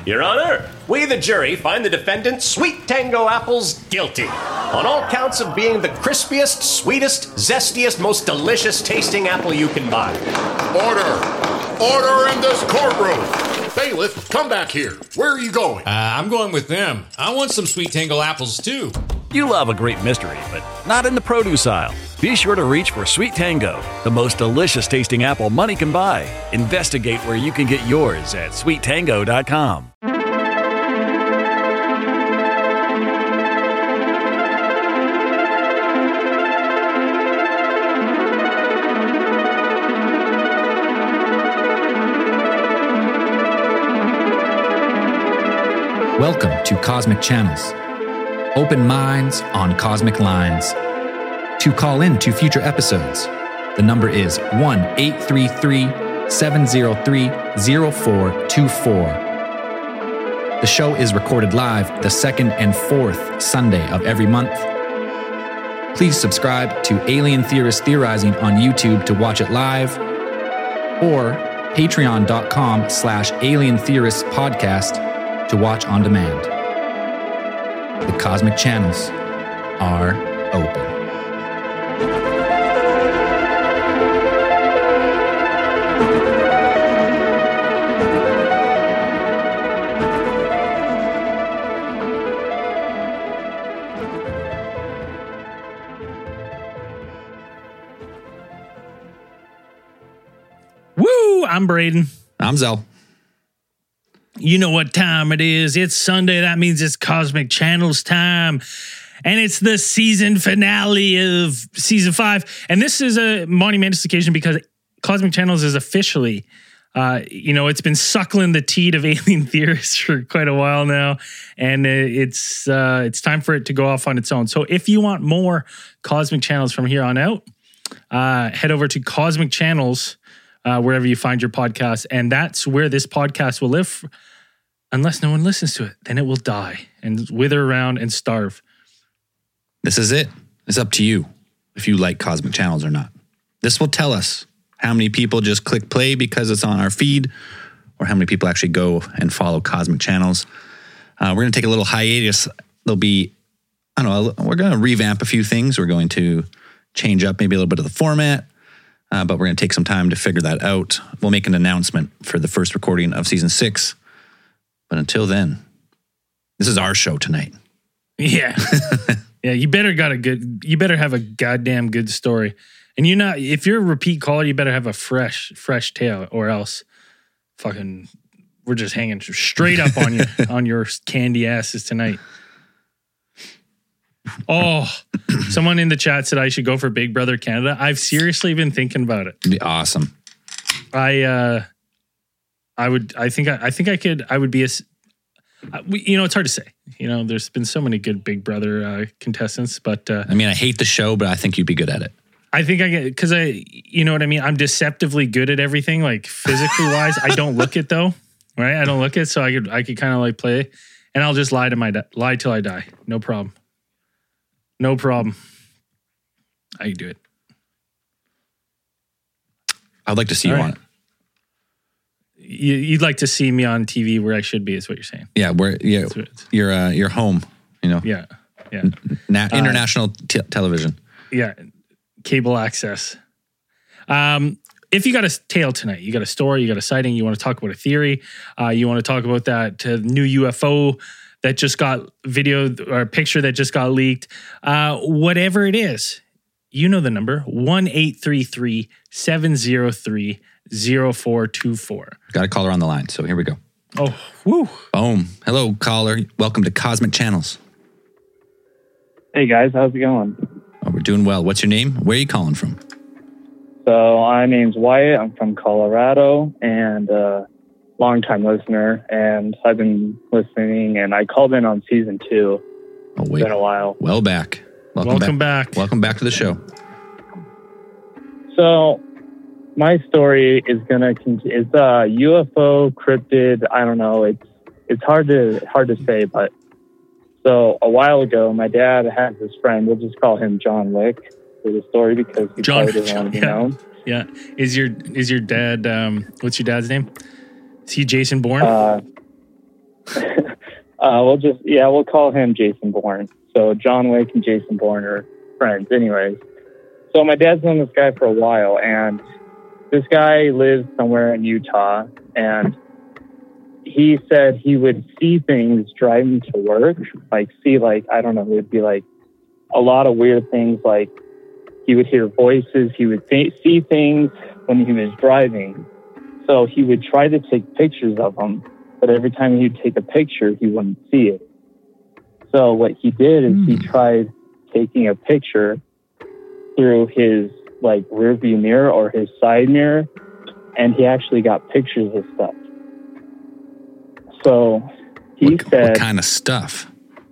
Your Honor, we, the jury, find the defendant, Sweet Tango Apples, guilty on all counts of being the crispiest, sweetest, zestiest, most delicious tasting apple you can buy. Order! Order in this courtroom! Bailiff, come back here. Where are you going? I'm going with them. I want some Sweet Tango apples, too. You love a great mystery, but not in the produce aisle. Be sure to reach for Sweet Tango, the most delicious tasting apple money can buy. Investigate where you can get yours at sweettango.com. Welcome to Cosmic Channels. Open minds on cosmic lines. To call in to future episodes, the number is 1-833-703-0424. The show is recorded live the second and fourth Sunday of every month. Please subscribe to Alien Theorist Theorizing on YouTube to watch it live, or patreon.com/Alien Theorists Podcast to watch on demand. The Cosmic Channels are open. Woo! I'm Braden. I'm Zell. You know what time it is. It's Sunday. That means it's Cosmic Channels time. And it's the season finale of season 5. And this is a monumentous occasion because Cosmic Channels is officially, it's been suckling the teat of Alien Theorists for quite a while now. And it's time for it to go off on its own. So if you want more Cosmic Channels from here on out, head over to Cosmic Channels, wherever you find your podcast. And that's where this podcast will live unless no one listens to it. Then it will die and wither around and starve. This is it. It's up to you if you like Cosmic Channels or not. This will tell us how many people just click play because it's on our feed, or how many people actually go and follow Cosmic Channels. We're going to take a little hiatus. There'll be, we're going to revamp a few things. We're going to change up maybe a little bit of the format. But we're going to take some time to figure that out. We'll make an announcement for the first recording of season 6. But until then, this is our show tonight. Yeah. Yeah, you better have a goddamn good story. And if you're a repeat caller, you better have a fresh tale, or else fucking we're just hanging straight up on you on your candy asses tonight. Oh, someone in the chat said I should go for Big Brother Canada. I've seriously been thinking about it. It'd be awesome. I would be it's hard to say. There's been so many good Big Brother contestants, but I hate the show, but I think you'd be good at it. I think because you know what I mean? I'm deceptively good at everything, like physically wise. I don't look it though, right? I don't look it, so I could kind of like play, and I'll just lie till I die. No problem. No problem. I can do it. I'd like to see you on it. You'd like to see me on TV where I should be, is what you're saying. Yeah, you're home. Yeah. International television. Yeah, cable access. If you got a tale tonight, you got a story, you got a sighting, you want to talk about a theory, you want to talk about that new UFO that just got video or a picture that just got leaked, whatever it is, you know the number, 1-833-703-0424. Got a caller on the line, so here we go. Oh, woo. Boom. Hello, caller. Welcome to Cosmic Channels. Hey, guys. How's it going? Oh, we're doing well. What's your name? Where are you calling from? So my name's Wyatt. I'm from Colorado, and long-time listener, and I've been listening, and I called in on season 2. Oh, wait. It's been a while. Well back. Welcome back. Welcome back to the show. So my story is it's UFO, cryptid. I don't know. It's hard to say, but so a while ago, my dad has this friend. We'll just call him John Wick for the story because he probably doesn't want to be known. Yeah. Is your dad? What's your dad's name? Is he Jason Bourne? We'll call him Jason Bourne. So John Wick and Jason Bourne are friends. Anyways, so my dad's known this guy for a while, and this guy lives somewhere in Utah, and he said he would see things driving to work, it'd be like a lot of weird things, like he would hear voices, he would see things when he was driving. So he would try to take pictures of them, but every time he'd take a picture, he wouldn't see it. So what he did is he tried taking a picture through his like rear view mirror or his side mirror, and he actually got pictures of stuff. So he said, what kind of stuff?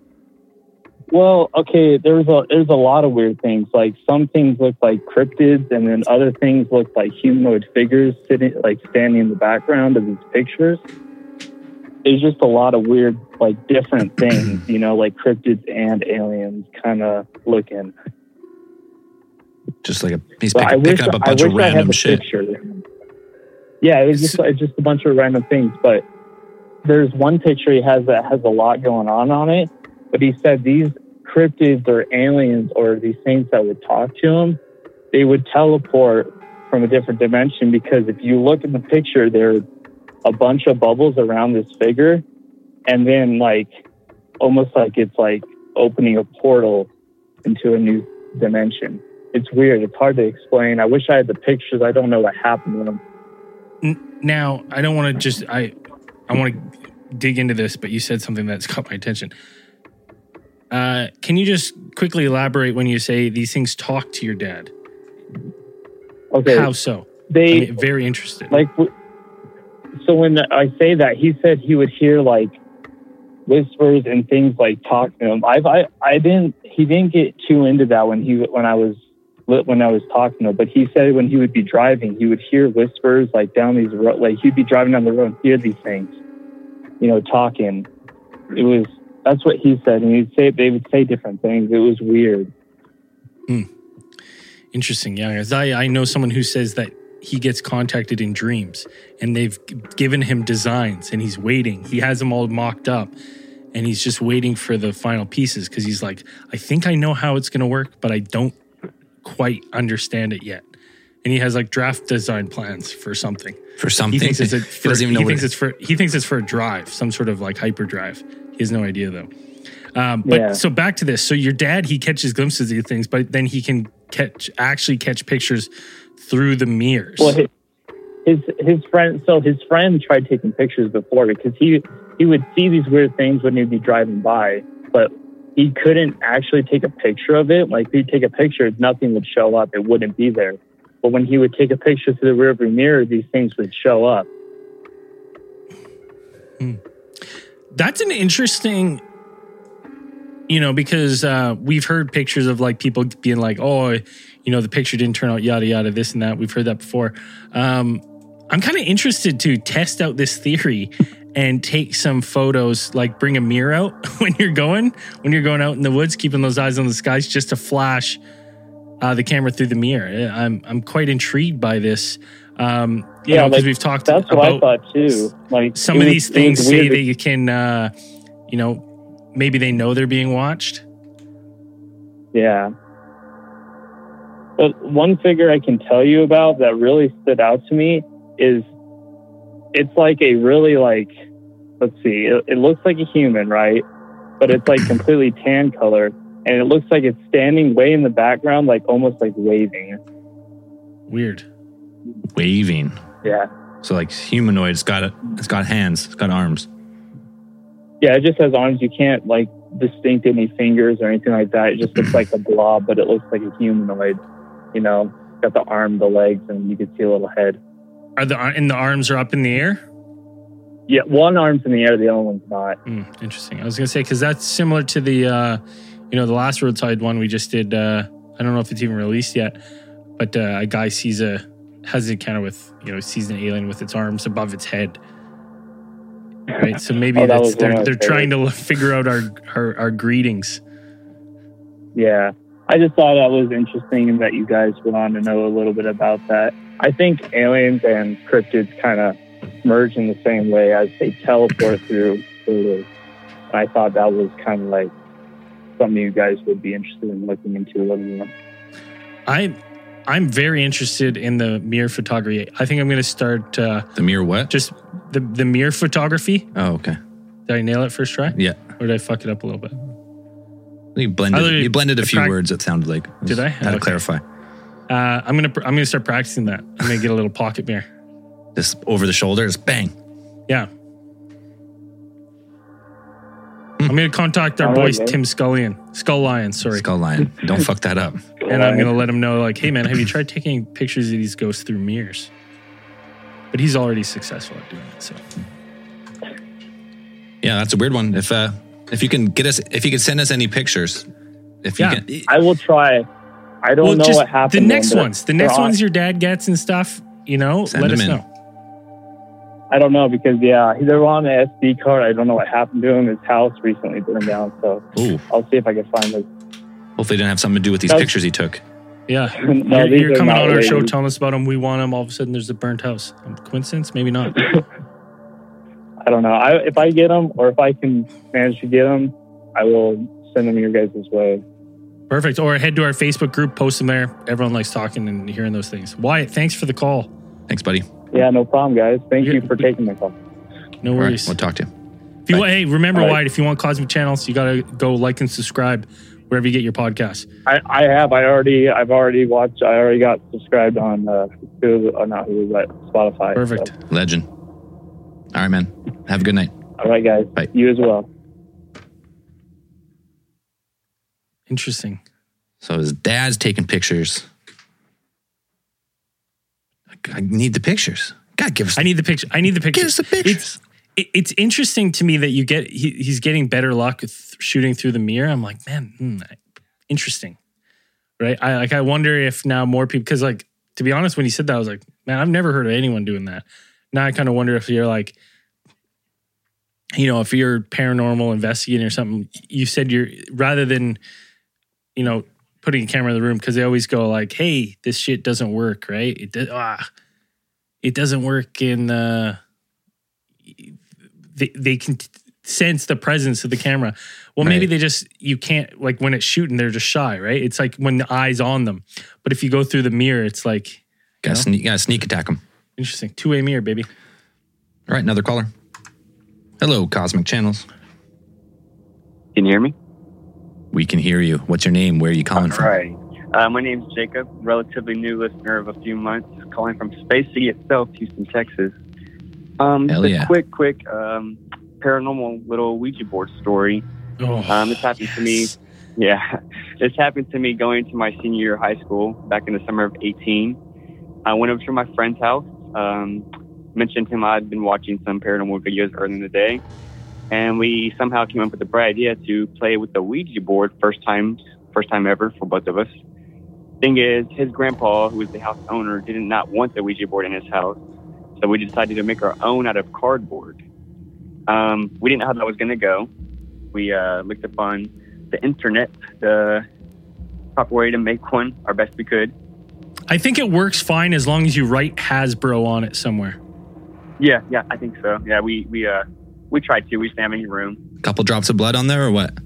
Well, okay, there's a lot of weird things. Like some things look like cryptids, and then other things look like humanoid figures standing in the background of these pictures. There's just a lot of weird, like different things, like cryptids and aliens kind of looking. Just like he's picking up a bunch of random shit. Picture. Yeah, it was just a bunch of random things. But there's one picture he has that has a lot going on it. But he said these cryptids or aliens or these things that would talk to him, they would teleport from a different dimension, because if you look in the picture, there's a bunch of bubbles around this figure, and then like almost like it's like opening a portal into a new dimension. It's weird. It's hard to explain. I wish I had the pictures. I don't know what happened to them. Now, I don't want to just... I want to dig into this, but you said something that's caught my attention. Can you just quickly elaborate when you say these things talk to your dad? Okay. How so? Very interested. So when I say that, he said he would hear like whispers and things like talk to him. He didn't get too into that when I was talking to him, but he said when he would be driving, he would hear whispers like down these road, like he'd be driving down the road and hear these things, talking. That's what he said, and they would say different things. It was weird. Interesting, yeah. As I know someone who says that he gets contacted in dreams, and they've given him designs, and he's waiting. He has them all mocked up, and he's just waiting for the final pieces, because he's like, I think I know how it's going to work, but I don't quite understand it yet. And he has like draft design plans for something. For something? He thinks it's for a drive, some sort of like hyperdrive. He has no idea though. So back to this. So your dad, he catches glimpses of these things, but then he can catch pictures through the mirrors. Well, his friend tried taking pictures before, because he would see these weird things when he'd be driving by, but he couldn't actually take a picture of it. Like, if he'd take a picture, nothing would show up. It wouldn't be there. But when he would take a picture through the rearview mirror, these things would show up. That's an interesting, because we've heard pictures of like people being like, oh, the picture didn't turn out, yada, yada, this and that. We've heard that before. I'm kind of interested to test out this theory and take some photos, like bring a mirror out when you're going out in the woods, keeping those eyes on the skies, just to flash the camera through the mirror. I'm quite intrigued by this. Because we've talked that's about what I thought too. Like some of these things say that you can, maybe they know they're being watched. Yeah. But one figure I can tell you about that really stood out to me is, it's like a really let's see, it looks like a human, right? But it's like completely tan color, and it looks like it's standing way in the background, like almost like waving. Weird. Waving. Yeah. So like humanoid, it's got hands, it's got arms. Yeah, it just has arms. You can't like distinct any fingers or anything like that. It just looks like a blob, but it looks like a humanoid. Got the arm, the legs, and you can see a little head. The arms are up in the air? Yeah, one arm's in the air, the other one's not. Interesting. I was going to say, because that's similar to the, the last Roadside one we just did. I don't know if it's even released yet, but a guy has an encounter with, sees an alien with its arms above its head. Right? So maybe they're trying to figure out our greetings. Yeah. I just thought that was interesting, and that you guys would want to know a little bit about that. I think aliens and cryptids kind of merge in the same way, as they teleport through clearly. And I thought that was kind of like something you guys would be interested in looking into a little more. I'm very interested in the mirror photography. I think I'm going to start The mirror what? just the mirror photography. Oh, okay. Did I nail it first try? Yeah. Or did I fuck it up a little bit? You blended a few words, it sounded like. Did I? Had to Okay. clarify. I'm gonna start practicing that. I'm gonna get a little pocket mirror. Just over the shoulder, just bang. Yeah. I'm gonna contact our All boy right, Tim Scullion. Skull Lion, sorry. Skull Lion. Don't fuck that up. And I'm gonna let him know, like, hey man, have you tried taking pictures of these ghosts through mirrors? But he's already successful at doing it. So Yeah, that's a weird one. If you can send us any pictures, if you Yeah. can, I will try. I don't know just what happened. the next to them, but ones. The next they're on- ones your dad gets and stuff, Send let us them in. know. I don't know because they were on the SD card. I don't know what happened to him. His house recently burned down, so ooh, I'll see if I can find this. hopefully it didn't have something to do with these That's- pictures he took. Yeah. No, these you're are coming not on our show related. telling us about them. We want them. All of a sudden there's a burnt house. Coincidence? Maybe not. I don't know. If I get them, or if I can manage to get them, I will send them your guys' way. Perfect. Or head to our Facebook group, post them there. Everyone likes talking and hearing those things. Wyatt, thanks for the call. Thanks, buddy. Yeah, no problem, guys. Thank Yeah. you for taking my call. No All right, worries. we'll talk to you. If you want, hey, remember, All right. Wyatt, if you want Cosmic Channels, you got to go like and subscribe wherever you get your podcasts. I have. I've already watched. I already got subscribed on Hulu, not Hulu, but Spotify. Perfect. So. Legend. All right, man. Have a good night. All right, guys. Bye. You as well. Interesting. So his dad's taking pictures. I need the pictures. God, give us. I need the picture. Give us the pictures. It's interesting to me that he's getting better luck with shooting through the mirror. I'm like, man, interesting, right? I wonder if now more people, because like, to be honest, when you said that, I was like, man, I've never heard of anyone doing that. Now I kind of wonder if you're like, if you're paranormal investigating or something, you said rather than, putting a camera in the room, because they always go like, hey, this shit doesn't work, right? It doesn't work in they can sense the presence of the camera. Well, maybe Right. you can't, like when it's shooting, they're just shy, right? It's like when the eye's on them. But if you go through the mirror, it's like, Gotta sneak attack him. interesting. Two-way mirror, baby. All right, another caller. Hello, Cosmic Channels. Can you hear me? We can hear you. What's your name? Where are you calling from? Right. My name's Jacob, relatively new listener of a few months, calling from Space City itself, Houston, Texas. Hell Just yeah. a quick paranormal little Ouija board story. This happened to me. Yeah, this happened to me going to my senior year of high school back in the summer of 18. I went over to my friend's house. Mentioned to him I'd been watching some paranormal videos earlier in the day, and we somehow came up with the bright idea to play with the Ouija board first time ever for both of us. Thing is, his grandpa, who was the house owner, did not want the Ouija board in his house, so we decided to make our own out of cardboard. We didn't know how that was going to go. We looked up on the internet the proper way to make one, our best we could. I think it works fine as long as you write Hasbro on it somewhere. Yeah, I think so. Yeah, we tried to. We didn't have any room. Couple drops of blood on there or what?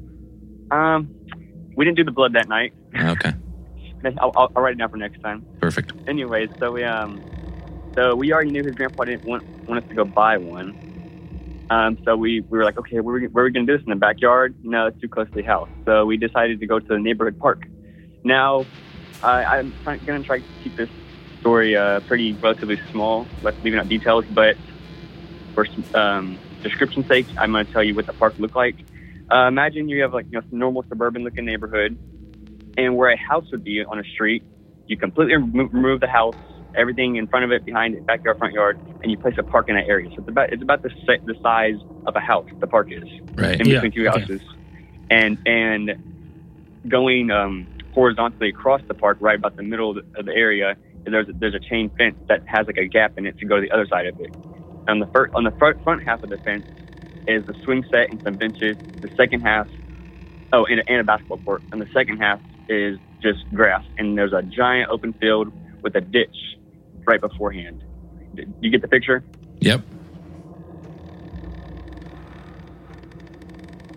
We didn't do the blood that night. Okay, I'll write it down for next time. perfect. Anyways, so we already knew his grandpa didn't want us to go buy one. So we were like, okay, where are we going to do this, in the backyard? No, it's too close to the house. So we decided to go to the neighborhood park. Now, I'm going to try to keep this story pretty relatively small, leaving out details, but for description's sake, I'm going to tell you what the park looked like. Imagine you have some normal suburban looking neighborhood, and where a house would be on a street, you completely remove the house, everything in front of it, behind it, backyard, front yard, and you place a park in that area. So it's about the size of a house. The park is Right. in between two houses, and going horizontally across the park, right about the middle of the area, there's a chain fence that has like a gap in it to go to the other side of it. On the front half of the fence is the swing set and some benches. The second half, and a basketball court. And the second half is just grass, and there's a giant open field with a ditch right beforehand. You get the picture? Yep.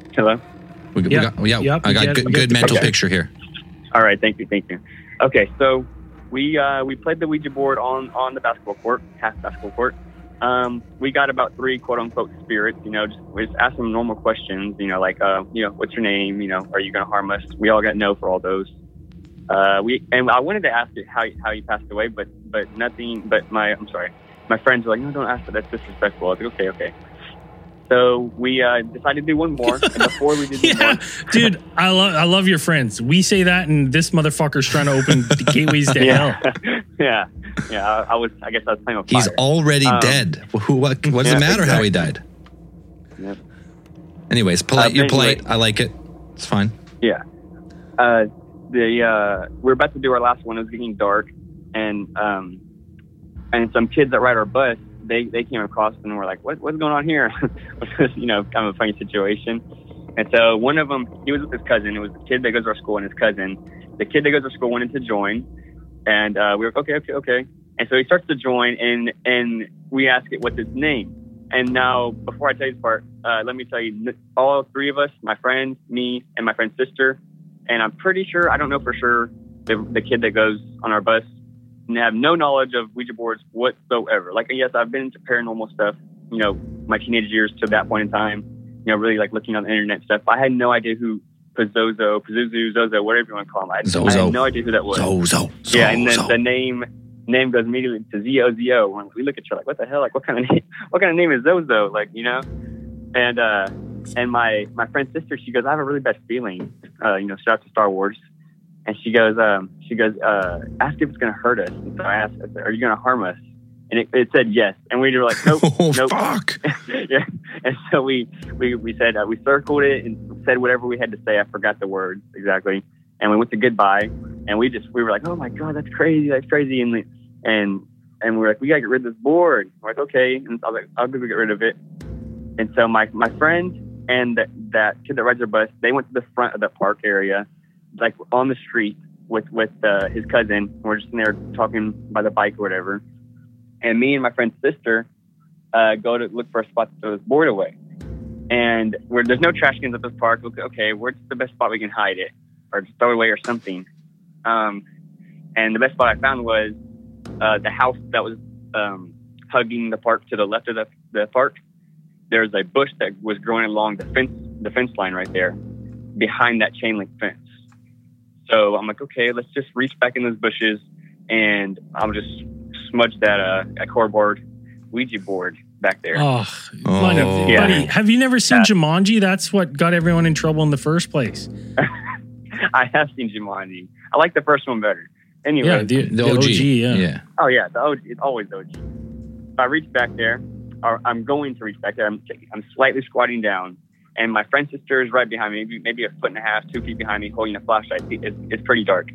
Hello? I got good mental picture here. All right, thank you. Okay, so we played the Ouija board on the basketball court, half basketball court. We got about 3 quote unquote spirits, we just asked them normal questions, like, what's your name? Are you going to harm us? We all got no for all those. I wanted to ask it how he passed away, but nothing, but my friends were like, no, don't ask that. That's disrespectful. I was like, okay. So we decided to do one more. And before we did one more, dude, I love your friends. We say that, and this motherfucker's trying to open the gateways to hell. Yeah. I guess I was playing with fire. He's already dead. What does it matter how he died? Yep. Anyways, polite. You're polite. I like it. It's fine. Yeah. We're about to do our last one. It was getting dark, and some kids that ride our bus, they came across and were like, what's going on here? Which was, kind of a funny situation. And so one of them, he was with his cousin. It was the kid that goes to our school and his cousin. The kid that goes to our school wanted to join, and we were like, okay. And so he starts to join, and we ask it what's his name. And now, before I tell you this part, let me tell you, all 3 of us, my friend, me, and my friend's sister, and I'm pretty sure, I don't know for sure, the kid that goes on our bus, have no knowledge of Ouija boards whatsoever. Like, yes, I've been into paranormal stuff, my teenage years to that point in time, really like looking on the internet stuff. I had no idea who Zozo, whatever you want to call him. I had no idea who that was. Zozo. Yeah, and then the name goes immediately to Zo. We look at you like, what the hell? Like, what kind of name is Zozo? Like, and my friend's sister, she goes, I have a really bad feeling. Shout out to Star Wars. And she goes, ask if it's going to hurt us. And so I asked, are you going to harm us? And it said yes. And we were like, nope. Nope. Fuck. Yeah. And so we said, we circled it and said whatever we had to say. I forgot the words exactly. And we went to goodbye. And we were like, oh my God, that's crazy. And we were like, we got to get rid of this board. We're like, okay. And I was like, I'll go get rid of it. And so my friend and that kid that rides our bus, they went to the front of the park area, like on the street with his cousin. We're just in there talking by the bike or whatever. And me and my friend's sister go to look for a spot to throw this board away. And there's no trash cans at this park. Okay, where's the best spot we can hide it or just throw it away or something? And the best spot I found was the house that was hugging the park to the left of the park. There's a bush that was growing along the fence line right there behind that chain link fence. So I'm like, okay, let's just reach back in those bushes and I'll just smudge that a cardboard Ouija board back there. Buddy, have you never seen Jumanji? That's what got everyone in trouble in the first place. I have seen Jumanji. I like the first one better. Anyway, yeah, the OG. Yeah. Oh yeah, the OG. It's always the OG. So I reach back there, or I'm going to reach back there. I'm slightly squatting down, and my friend's sister is right behind me, maybe 1.5 feet, 2 feet behind me, holding a flashlight. It's pretty dark.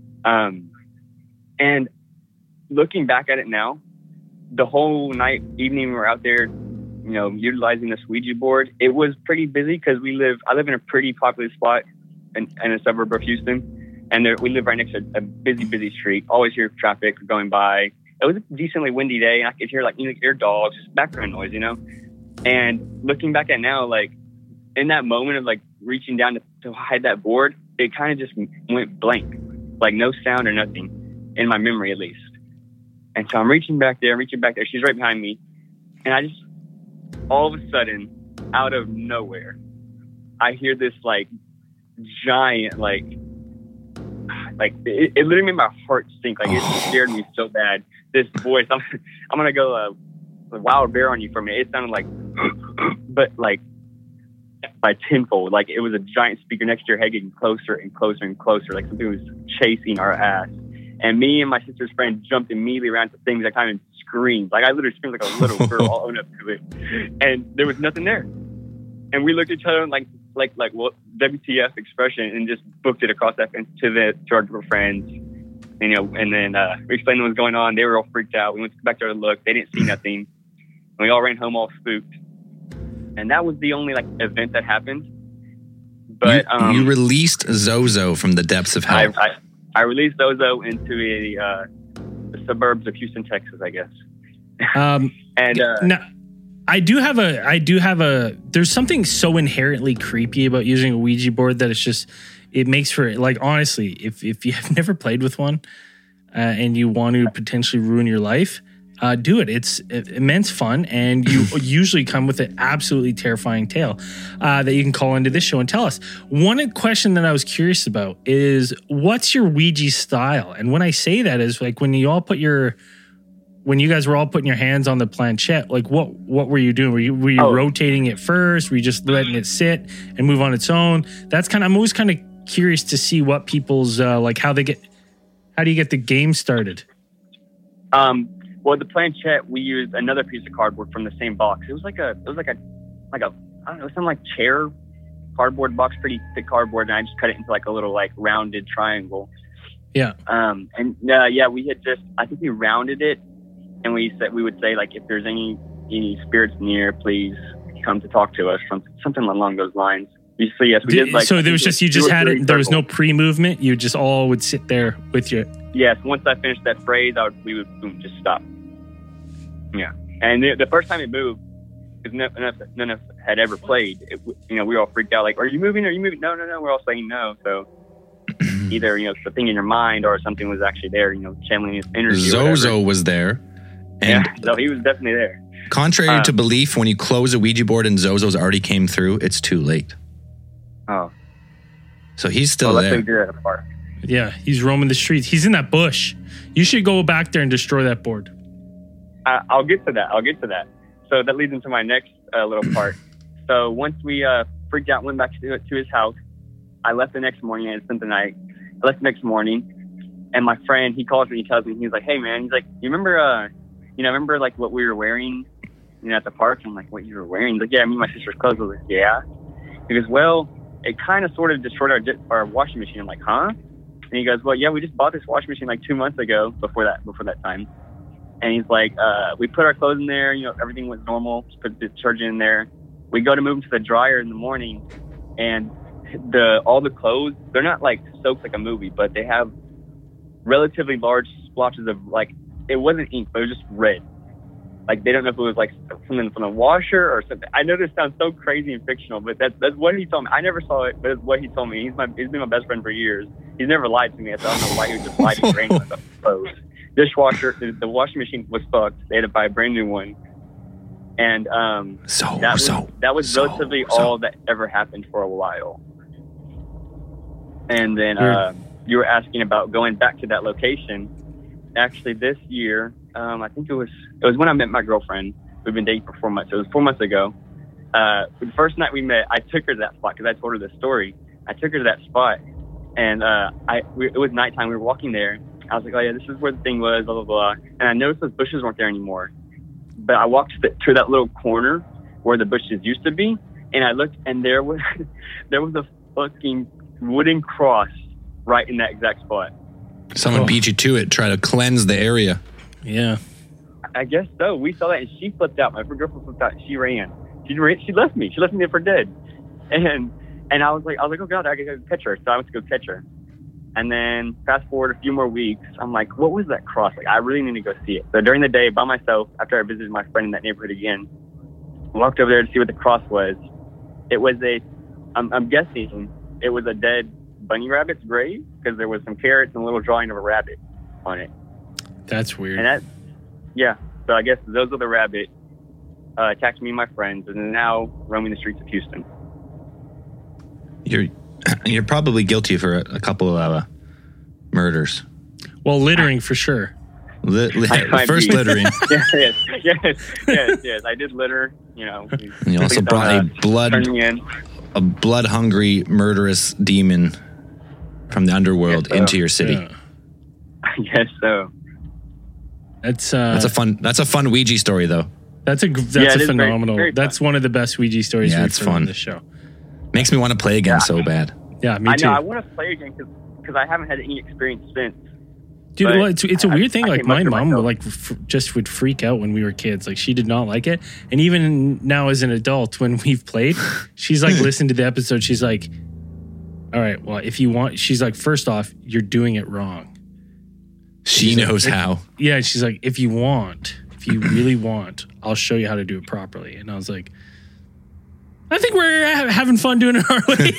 And looking back at it now, the whole evening we were out there, utilizing this Ouija board, it was pretty busy because I live in a pretty popular spot in a suburb of Houston, and we live right next to a busy street. Always hear traffic going by. It was a decently windy day, and I could hear hear dogs, just background noise, And looking back at now, in that moment of reaching down to hide that board, it kind of just went blank, no sound or nothing, in my memory at least. And so I'm reaching back there. She's right behind me. And I just, all of a sudden, out of nowhere, I hear this giant, it literally made my heart sink. It scared me so bad. This voice, I'm going to go a wild bear on you for a minute. It sounded but by tenfold. It was a giant speaker next to your head getting closer and closer and closer. Something was chasing our ass. And me and my sister's friend jumped immediately around to things. I kind of screamed. I literally screamed like a little girl all owned up to it. And there was nothing there. And we looked at each other like what WTF expression, and just booked it across that fence to our group of friends. And then we explained what was going on. They were all freaked out. We went back there to look. They didn't see nothing. And we all ran home all spooked. And that was the only event that happened. But you released Zozo from the depths of hell. I released Zozo into the suburbs of Houston, Texas, I guess. I do have a. There's something so inherently creepy about using a Ouija board that it makes for, like, honestly, if you have never played with one and you want to potentially ruin your life, do it. It's immense fun, and you usually come with an absolutely terrifying tale that you can call into this show and tell us. One question that I was curious about is, what's your Ouija style? And when I say that is, like, when you guys were all putting your hands on the planchette, like, what were you doing? Were you rotating it first? Were you just letting it sit and move on its own? I'm always kind of curious to see what people's how do you get the game started? Well, the planchette, we used another piece of cardboard from the same box. It was like a I don't know, some like chair cardboard box, pretty thick cardboard, and I just cut it into like a little like rounded triangle. Yeah. I think we rounded it, and we would say, like, if there's any spirits near, please come to talk to us, something along those lines. So yes, we did. Like, so there was just, you just had it. There was no pre-movement. You just all would sit there with your. Yes. Once I finished that phrase, we would boom, just stop. Yeah. And the first time it moved, because none of us had ever played, we were all freaked out. Like, are you moving? Are you moving? No. We're all saying no. So either it's the thing in your mind, or something was actually there. Channeling his energy. Zozo was there. And so he was definitely there. Contrary to belief, when you close a Ouija board and Zozo's already came through, it's too late. Oh. So he's still there. Yeah, he's roaming the streets. He's in that bush. You should go back there and destroy that board. I'll get to that. So that leads into my next little part. So once we freaked out, went back to his house, I left the next morning and spent the night. I left the next morning, and my friend, he calls me, he tells me, he's like, hey man, he's like, you remember like what we were wearing, at the park? I'm like, what you were wearing? He's like, yeah, me and my sister's clothes. I was like, yeah. He goes, well, it kind of sort of destroyed our washing machine. I'm like, huh? And he goes, well, yeah, we just bought this washing machine like 2 months ago before that time. And he's like, we put our clothes in there, everything was normal, just put the detergent in there. We go to move to the dryer in the morning, and all the clothes, they're not like soaked like a movie, but they have relatively large splotches of, like, it wasn't ink, but it was just red. Like, they don't know if it was like something from the washer or something. I know this sounds so crazy and fictional, but that's what he told me. I never saw it, but it's what he told me. He's been my best friend for years. He's never lied to me. I don't know why he would just lie to brain about clothes. Dishwasher, the washing machine was fucked. They had to buy a brand new one. And that was relatively all that ever happened for a while. And then you were asking about going back to that location. Actually, this year, I think it was when I met my girlfriend. We've been dating for 4 months. It was 4 months ago. The first night we met, I took her to that spot because I told her the story. I took her to that spot, and it was nighttime. We were walking there. I was like, oh yeah, this is where the thing was, blah, blah, blah. And I noticed those bushes weren't there anymore. But I walked to that little corner where the bushes used to be, and I looked, and there was a fucking wooden cross right in that exact spot. Someone beat you to it, try to cleanse the area. Yeah. I guess so. We saw that, and she flipped out. My girlfriend flipped out, and she ran. She left me. She left me there for dead. And I was like, oh God, I gotta go catch her. So I went to go catch her. And then fast forward a few more weeks, I'm like, what was that cross? Like, I really need to go see it. So during the day, by myself, after I visited my friend in that neighborhood again, walked over there to see what the cross was. It was I'm guessing it was a dead bunny rabbit's grave, because there was some carrots and a little drawing of a rabbit on it. That's weird. And so I guess those are the rabbit attacked me and my friends, and now roaming the streets of Houston. You're probably guilty for a couple of murders. Well, littering for sure. First littering. Yes. I did litter. And you also brought a blood-hungry, murderous demon from the underworld into your city. Yeah. I guess so. That's a fun Ouija story, though. That's a phenomenal. Very that's one of the best Ouija stories we've heard on this show. Makes me want to play again so bad. Yeah, me too. I know. I want to play again because I haven't had any experience since. Dude, well, it's a weird thing. Like, my mom would would freak out when we were kids. Like, she did not like it. And even now as an adult, when we've played, she's like, listen to the episode. She's like, all right, well, if you want, she's like, first off, you're doing it wrong. She knows how. Yeah, she's like, if you really want, I'll show you how to do it properly. And I was like, I think we're having fun doing it our way.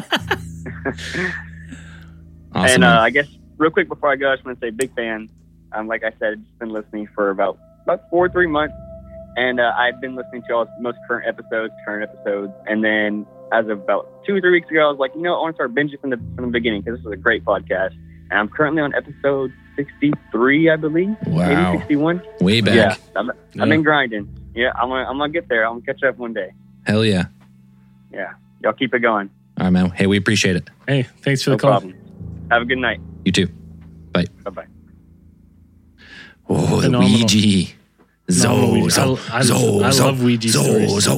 Awesome. And I guess real quick before I go, I just want to say big fan. Like I said, just been listening for about 3 months. And I've been listening to y'all's most current episodes. And then as of about 2 or 3 weeks ago, I was like, I want to start binging from the beginning because this is a great podcast. And I'm currently on episode 63, I believe. Wow. Maybe 61. Way back. Yeah, I've been grinding. Yeah, I'm gonna get there. I'm gonna catch up one day. Hell yeah. Yeah, y'all keep it going. All right, man. Hey, we appreciate it. Hey, thanks for No the call. problem. Have a good night. You too. Bye. Bye-bye. Oh, the Phenomenal. Ouija. I love Ouija stories.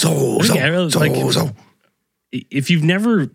If you've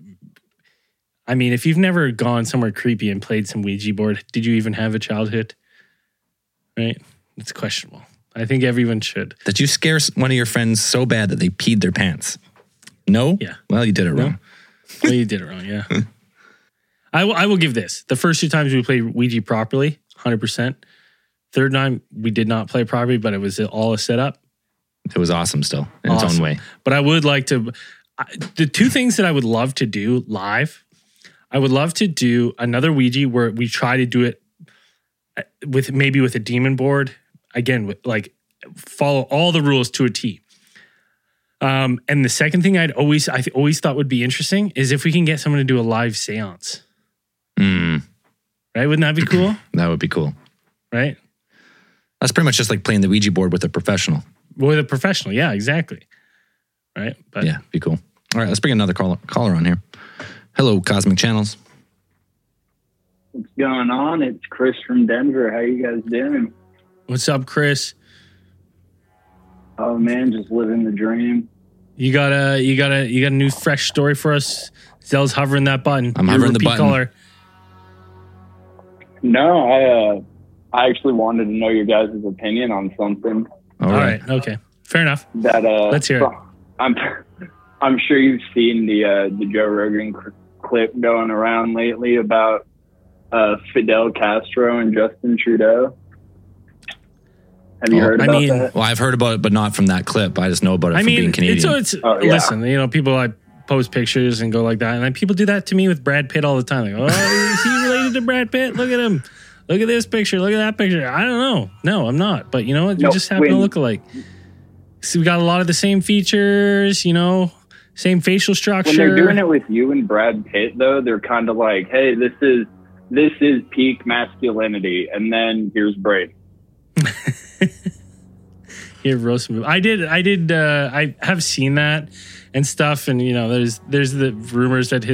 never gone somewhere creepy and played some Ouija board, did you even have a childhood? Right? It's questionable. I think everyone should. Did you scare one of your friends so bad that they peed their pants? No? Yeah. Well, you did it wrong. Well, you did it wrong, yeah. I will give this. The first 2 times we played Ouija properly, 100%. Third time, we did not play properly, but it was all a setup. It was awesome still, in its own way. But I would like to... the 2 things that I would love to do live, I would love to do another Ouija where we try to do it with a demon board. Again, with follow all the rules to a T. And the second thing I always thought would be interesting is if we can get someone to do a live seance. Right? Wouldn't that be cool? That would be cool. Right? That's pretty much just like playing the Ouija board with a professional. With a professional, yeah, exactly. Right? But yeah, be cool. All right, let's bring another caller on here. Hello, Cosmic Channels. What's going on? It's Chris from Denver. How you guys doing? What's up, Chris? Oh man, just living the dream. You got a new fresh story for us? Zell's hovering that button. I'm hovering the button. Caller. No, I actually wanted to know your guys' opinion on something. All right. Okay. Fair enough. That let's hear it. I'm sure you've seen the Joe Rogan clip going around lately about Fidel Castro and Justin Trudeau. Have you heard about that? Well, I've heard about it, but not from that clip. I just know about it from being Canadian. Listen, people post pictures and go like that, and then people do that to me with Brad Pitt all the time. Like, oh, is he related to Brad Pitt? Look at him. Look at this picture. Look at that picture. I don't know. No, I'm not. But you know what? You just happen to look alike. So we got a lot of the same features, same facial structure. When they're doing it with you and Brad Pitt, though, they're kind of like, hey, this is peak masculinity. And then here's Brady. I have seen that and stuff, and there's the rumors that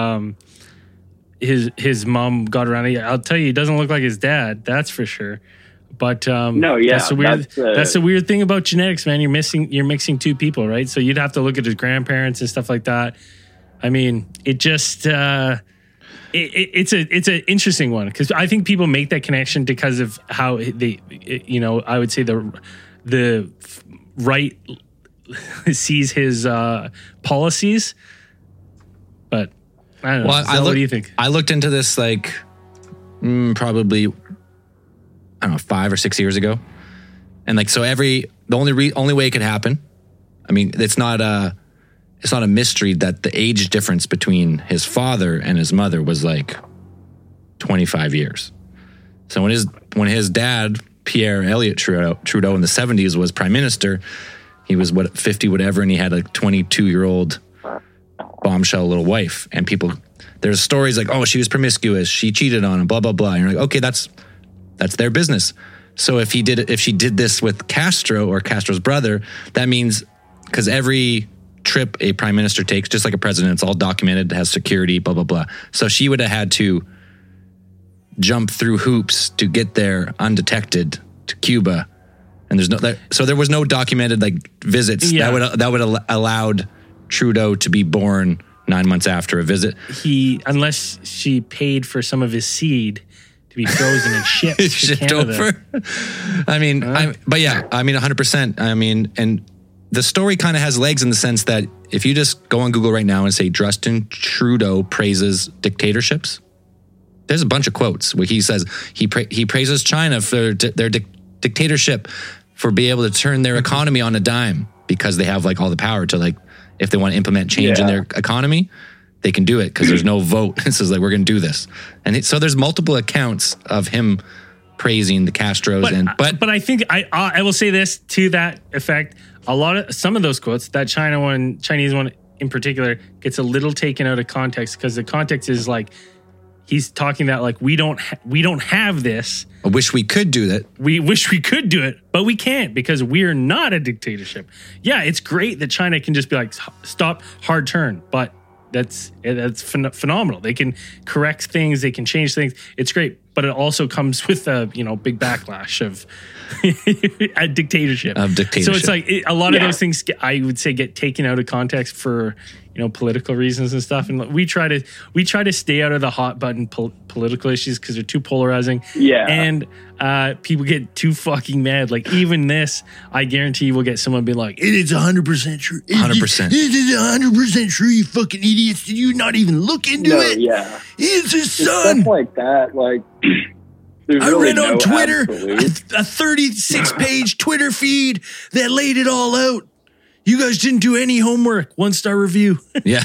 his mom got around it. I'll tell you, he doesn't look like his dad, that's for sure. But that's the weird thing about genetics, man. You're mixing 2 people, right? So you'd have to look at his grandparents and stuff like that. I mean, it just it's an interesting one because I think people make that connection because of how they, I would say the right sees his policies, but I don't know. Well, what do you think? I looked into this probably 5 or 6 years ago, and the only way it could happen. I mean, it's not a mystery that the age difference between his father and his mother was 25 years. So when his dad, Pierre Elliott Trudeau in the 70s was prime minister, he was 50 whatever, and he had a 22-year-old bombshell little wife. And there's stories like, oh, she was promiscuous, she cheated on him, blah blah blah. And you're like, okay, that's their business. So if she did this with Castro or Castro's brother, that means because every trip a prime minister takes, just like a president, it's all documented, has security, blah blah blah. So she would have had to jump through hoops to get there undetected to Cuba, and so there was no documented visits that would allowed Trudeau to be born 9 months after a visit. Unless she paid for some of his seed to be frozen and shipped to Canada. Over. I mean, 100%. I mean, and the story kind of has legs in the sense that if you just go on Google right now and say Justin Trudeau praises dictatorships, there's a bunch of quotes where he says he praises China for their dictatorship. for being able to turn their economy on a dime because they have like all the power to like, if they want to implement change in their economy, they can do it because there's no vote. This is like, we're going to do this. And so there's multiple accounts of him praising the Castros. But I think I will say this to that effect. Some of those quotes, that Chinese one in particular, gets a little taken out of context because the context is like, he's talking that like, we don't have this. I wish we could do that. We wish we could do it, but we can't because we're not a dictatorship. Yeah, it's great that China can just be like, stop, hard turn, but that's phenomenal. They can correct things, they can change things. It's great, but it also comes with a big backlash of a dictatorship. So it's like a lot of those things I would say get taken out of context for political reasons and stuff. And we try to stay out of the hot button political issues because they're too polarizing. Yeah, and people get too fucking mad. Like even this, I guarantee we'll get someone be like, "It is 100% true. 100%. It is 100% true. You fucking idiots! Did you not even look into it? Yeah, it's his son." Stuff like that, like. I read on Twitter a 36-page Twitter feed that laid it all out. You guys didn't do any homework. 1-star review. Yeah.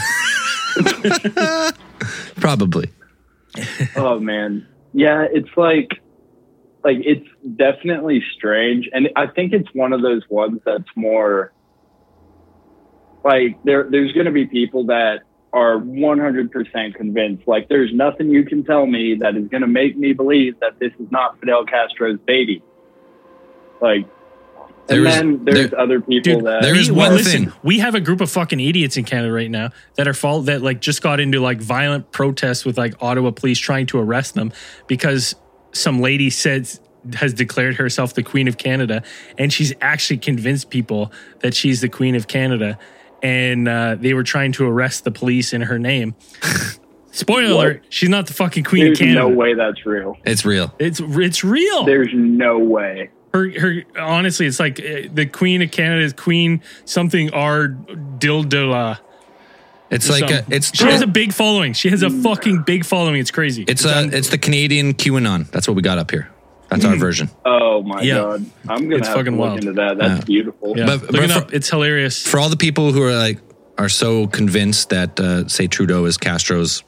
Probably. Oh, man. Yeah, it's like it's definitely strange. And I think it's one of those ones that's more like there's going to be people that are 100% convinced. Like, there's nothing you can tell me that is going to make me believe that this is not Fidel Castro's baby. Like, and there's other people that... There is one thing. We have a group of fucking idiots in Canada right now that are just got into like violent protests with like Ottawa police trying to arrest them because some lady has declared herself the Queen of Canada, and she's actually convinced people that she's the Queen of Canada. And they were trying to arrest the police in her name. Spoiler alert, she's not the fucking Queen of Canada. There's no way that's real. It's real. It's real. There's no way. Her honestly, it's like the Queen of Canada is Queen something R Dildola. It's like she has a big following. She has a fucking big following. It's crazy. It's the Canadian QAnon. That's what we got up here. That's our version. Oh my God. I'm going to have to look into that. That's beautiful. Yeah. But it's hilarious. For all the people who are so convinced that, say Trudeau is Castro's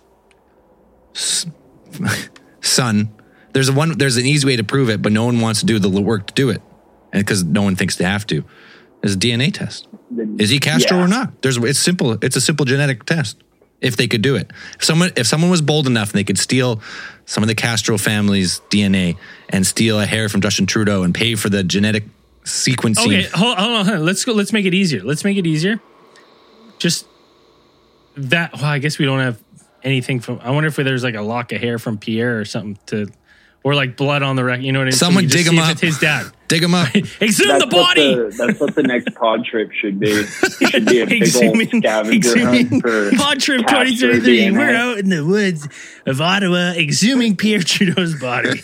son, there's an easy way to prove it, but no one wants to do the work to do it. And because no one thinks they have to. There's a DNA test. Is he Castro or not? It's simple. It's a simple genetic test. If they could do it. If someone was bold enough and they could steal some of the Castro family's DNA and steal a hair from Justin Trudeau and pay for the genetic sequencing. Okay, hold on. Let's make it easier. Just that. Well, I guess we don't have anything from. I wonder if there's like a lock of hair from Pierre or something or like blood on the record. You know what I mean? Someone dig him up. It's his dad. Dig him up. Exhume the body. That's what the next pod trip should be. It should be a big old scavenger hunt for pod trip 2033. We're out in the woods of Ottawa exhuming Pierre Trudeau's body.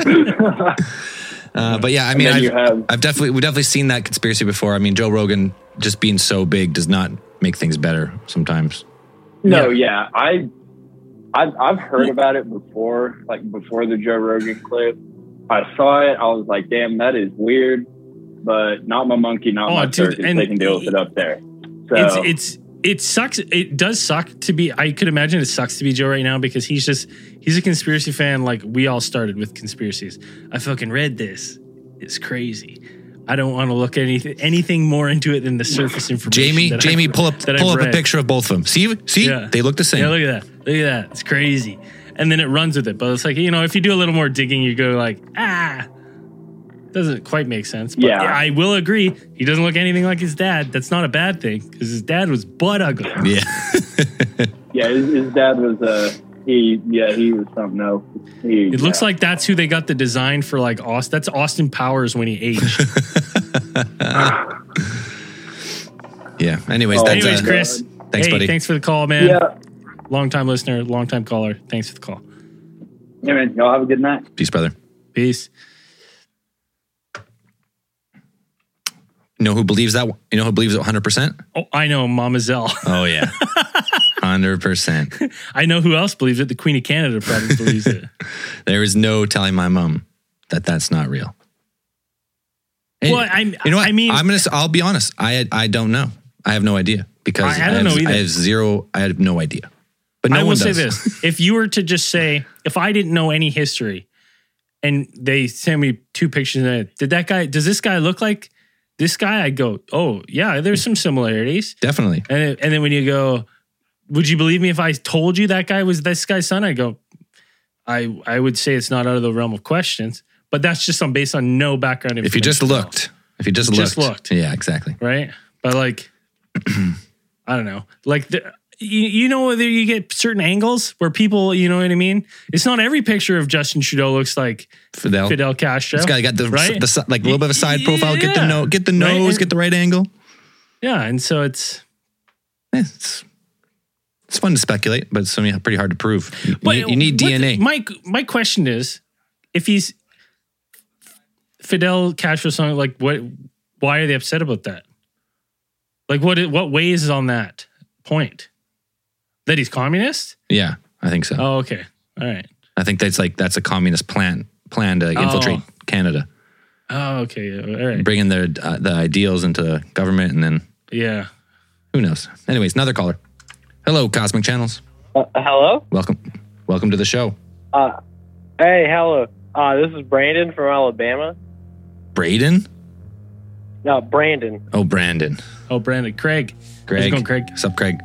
But yeah, I mean, we've definitely seen that conspiracy before. I mean, Joe Rogan just being so big does not make things better sometimes. No, yeah. I've heard about it before, like before the Joe Rogan clip. I saw it. I was like, damn, that is weird, but not my monkey, not my circus. They can deal with it up there. So it sucks. It does suck to be, I could imagine it sucks to be Joe right now because he's a conspiracy fan. Like we all started with conspiracies. I fucking read this. It's crazy. I don't want to look at anything more into it than the surface information. Jamie, pull up a picture of both of them. See, yeah. They look the same. Yeah, look at that. It's crazy. And then it runs with it. But it's like, if you do a little more digging, you go like, doesn't quite make sense. But yeah, I will agree. He doesn't look anything like his dad. That's not a bad thing because his dad was butt ugly. Yeah. Yeah, his dad was he was something else. It looks like that's who they got the design for, like Austin. That's Austin Powers when he aged. Yeah. Anyways, Chris. Thanks, buddy. Thanks for the call, man. Yeah. Long-time listener, long-time caller. Thanks for the call. Yeah, man. Y'all have a good night. Peace, brother. Peace. You know who believes that? You know who believes it 100%? Oh, I know, Mama Zell. Oh, yeah. 100%. I know who else believes it. The Queen of Canada probably believes it. There is no telling my mom that that's not real. And Well, you know what? I mean, I'll be honest. I don't know. I have no idea because I don't know either. I have no idea. But no I one will does. say this: if you were to just say, if I didn't know any history, and they send me 2 pictures, does this guy look like this guy? I go, oh yeah, there's some similarities, Definitely. and then when you go, would you believe me if I told you that guy was this guy's son? I go, I would say it's not out of the realm of questions, but that's just based on no background information. If you just looked. Yeah, exactly. Right? But like, I don't know. Like, you know, whether you get certain angles where people, you know what I mean? It's not every picture of Justin Trudeau looks like Fidel Castro. This guy got the like a little bit of a side profile. Yeah. Get the nose, Right? get the right angle. Yeah, and so it's fun to speculate, but it's pretty hard to prove. You need DNA. My question is, if he's Fidel Castro's son, like why are they upset about that? Like what weighs on that point? That he's communist? Yeah, I think so. Oh, okay. All right. I think that's a communist plan to infiltrate Canada. Oh, okay. All right. Bring in the ideals into government, and then who knows? Anyways, another caller. Hello, Cosmic Channels. Hello? Welcome to the show. Hey, hello. This is Brandon from Alabama. Braden? No, Brandon. Oh, Brandon. Oh, Brandon. Craig. Greg. How's it going, Craig? What's up, Craig?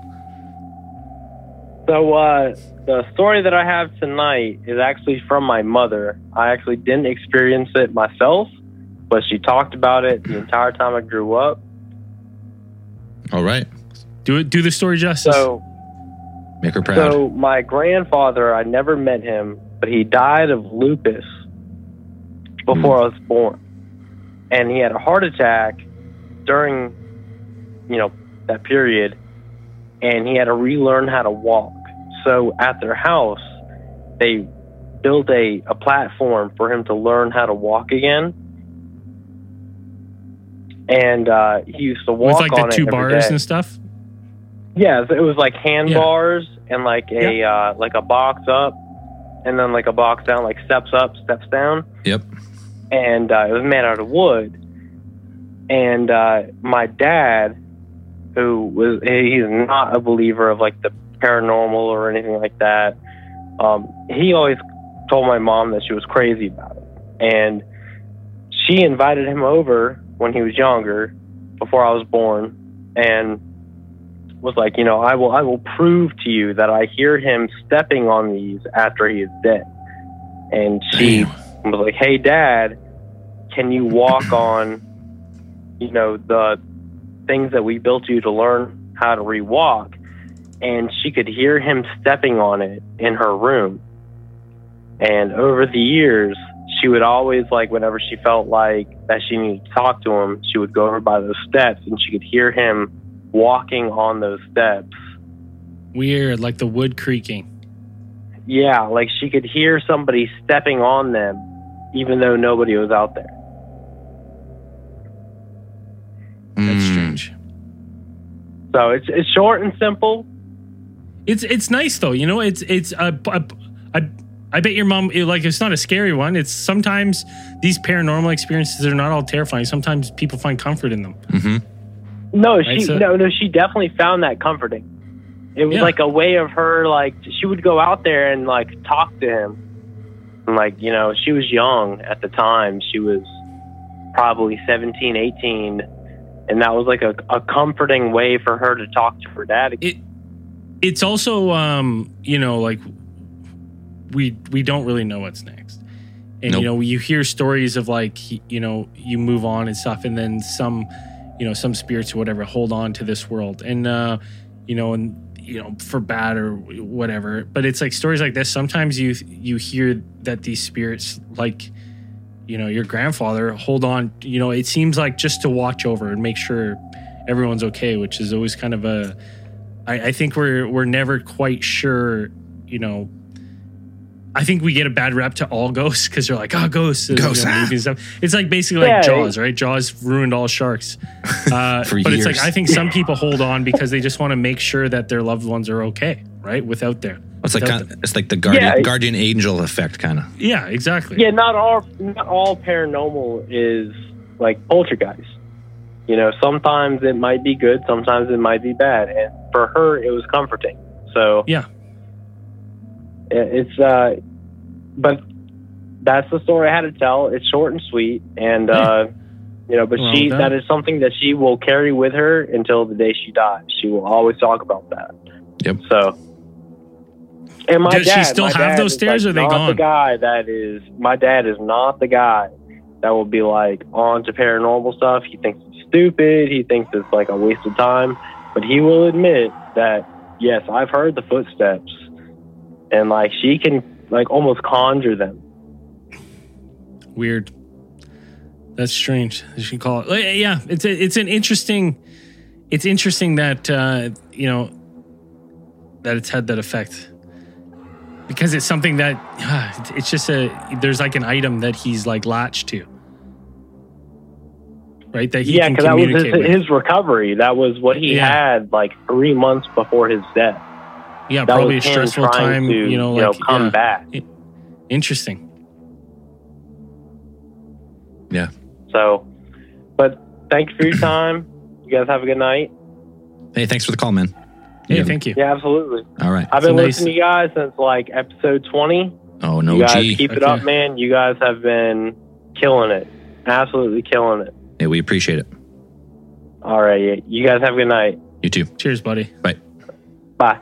So, the story that I have tonight is actually from my mother. I actually didn't experience it myself, but she talked about it the entire time I grew up. All right. Do the story justice. So, make her proud. So, my grandfather, I never met him, but he died of lupus before I was born. And he had a heart attack during, that period, and he had to relearn how to walk. So at their house, they built a platform for him to learn how to walk again. And he used to walk with like on the it 2 every bars day. and stuff. Yeah, so it was like handbars and like a box up, and then like a box down, like steps up, steps down. Yep. And it was made out of wood. And my dad, he's not a believer of like the paranormal or anything like that. He always told my mom that she was crazy about it. And she invited him over when he was younger, before I was born, and was like, I will prove to you that I hear him stepping on these after he is dead. And she was like, hey, Dad, can you walk on, the things that we built you to learn how to rewalk? And she could hear him stepping on it in her room. And over the years, she would always, like, whenever she felt like that she needed to talk to him, she would go over by those steps and she could hear him walking on those steps. Weird, like the wood creaking. Yeah, like she could hear somebody stepping on them, even though nobody was out there. That's strange. So it's short and simple. It's nice though, I bet your mom, it's not a scary one. It's sometimes these paranormal experiences are not all terrifying. Sometimes people find comfort in them. Mm-hmm. No, she definitely found that comforting. It was like a way of her, like, she would go out there and like talk to him. And like, she was young at the time. She was probably 17, 18. And that was like a comforting way for her to talk to her dad. It's also, like we don't really know what's next. And, you hear stories of like, you move on and stuff. And then some spirits or whatever hold on to this world. And, for bad or whatever. But it's like stories like this. Sometimes you hear that these spirits, like, your grandfather, hold on, it seems like just to watch over and make sure everyone's okay, which is always kind of I think we're never quite sure, I think we get a bad rep to all ghosts because they're like, ghosts. Movies and stuff. It's like basically like Jaws, right? Jaws ruined all sharks. But years. It's like, I think some people hold on because they just want to make sure that their loved ones are okay, right? Without there. It's like the guardian angel effect, kind of. Yeah, exactly. Yeah, not all paranormal is like poltergeist. You know, sometimes it might be good, sometimes it might be bad. And for her, it was comforting. So yeah, it's but that's the story I had to tell. It's short and sweet, and you know, but Well she done. that is something that she will carry with her until the day she dies. She will always talk about that. Yep. So, and my Does dad, she still my have dad those is, stairs, like, or are they not gone? The guy that is my dad is not the guy that will be like on to paranormal stuff. He thinks it's stupid. He thinks it's like a waste of time. But he will admit that yes, I've heard the footsteps, and like she can like almost conjure them. Weird. That's strange. You should call it. Yeah, it's an interesting. It's interesting that you know that it's had that effect, because it's something that it's just there's like an item that he's like latched to, right? That he can because that was communicate with. his recovery. That was what he had like 3 months before his death. Yeah, That probably a was him stressful trying time. to, You know, you know, like come back. Interesting. Yeah. So, but thank you for your time. You guys have a good night. Hey, thanks for the call, man. Hey, thank you. Yeah, absolutely. All right. I've been listening to you guys since like episode 20. Oh, no, You guys G. keep it up, man. You guys have been killing it. Absolutely killing it. Yeah, we appreciate it. All right. You guys have a good night. You too. Cheers, buddy. Bye. Bye.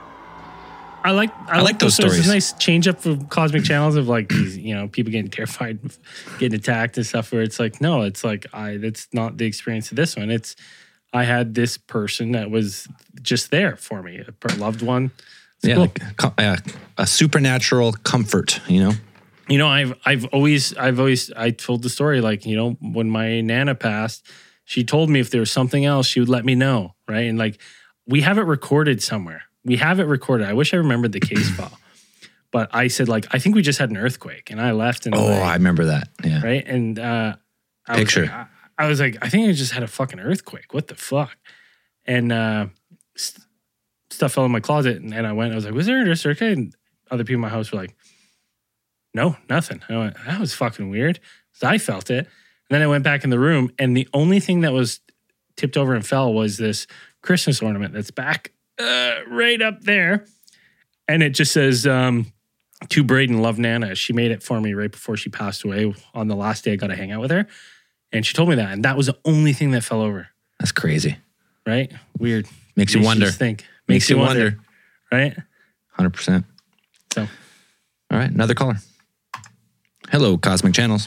I like those stories. It's a nice change up from cosmic channels of like these, you know, people getting terrified, getting attacked and stuff. Where it's like, no, it's like that's not the experience of this one. It's I had this person that was just there for me, a loved one. It's Yeah, cool. like a supernatural comfort, you know. You know, I've always I told the story, like, you know, when my Nana passed, she told me if there was something else, she would let me know, right? And like, we have it recorded somewhere. We have it recorded. I wish I remembered the case file. But I said, like, I think we just had an earthquake, and I left. And I remember that. Yeah. right. And Picture. I was like, I think I just had a fucking earthquake. What the fuck? And stuff fell in my closet, and I went. I was like, was there an earthquake? And other people in my house were like, no, nothing. I went, that was fucking weird. So I felt it. And then I went back in the room, and the only thing that was tipped over and fell was this Christmas ornament that's back right up there. And it just says, to Braden, love Nana. She made it for me right before she passed away on the last day I got to hang out with her. And she told me that. And that was the only thing that fell over. That's crazy. Right? Weird. Makes you wonder. just think. Makes you wonder. Right? 100%. So. All right, another caller. Hello, Cosmic Channels.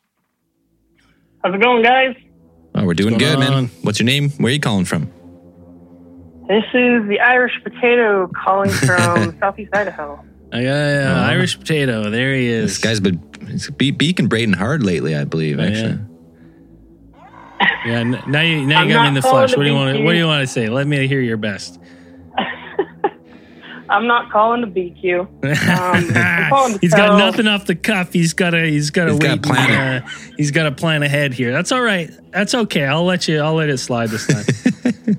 How's it going, guys? Oh, we're doing What's good, going man. on? What's your name? Where are you calling from? This is the Irish Potato calling from Southeast Idaho. I got Irish Potato. There he is. This guy's been beaking Braden hard lately, I believe, actually. Yeah, now you I'm got me not in the calling flesh. to What do you beat want? you. What do you want to say? Let me hear your best. I'm not calling to beat you. I'm calling to He's got tell- nothing off the cuff. He's got to wait. plan He's got to plan ahead here. That's all right. That's okay. I'll let it slide this time.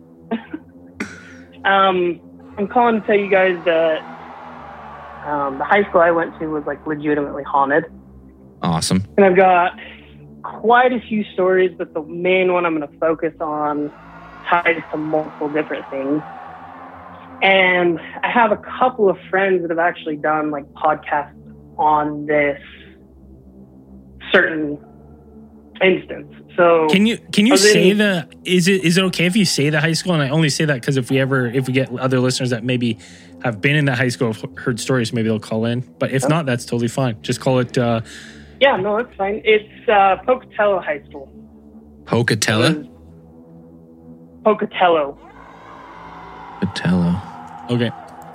I'm calling to tell you guys that the high school I went to was like legitimately haunted. Awesome. And I've got quite a few stories, but the main one I'm going to focus on ties to multiple different things. And I have a couple of friends that have actually done like podcasts on this certain instance. So Can you other say than- is it okay if you say the high school? And I only say that because if we get other listeners that maybe have been in that high school, heard stories, maybe they'll call in. But if not, that's totally fine. Just call it. Yeah, no, it's fine. It's Pocatello High School. Pocatello? Pocatello. Pocatello. Okay.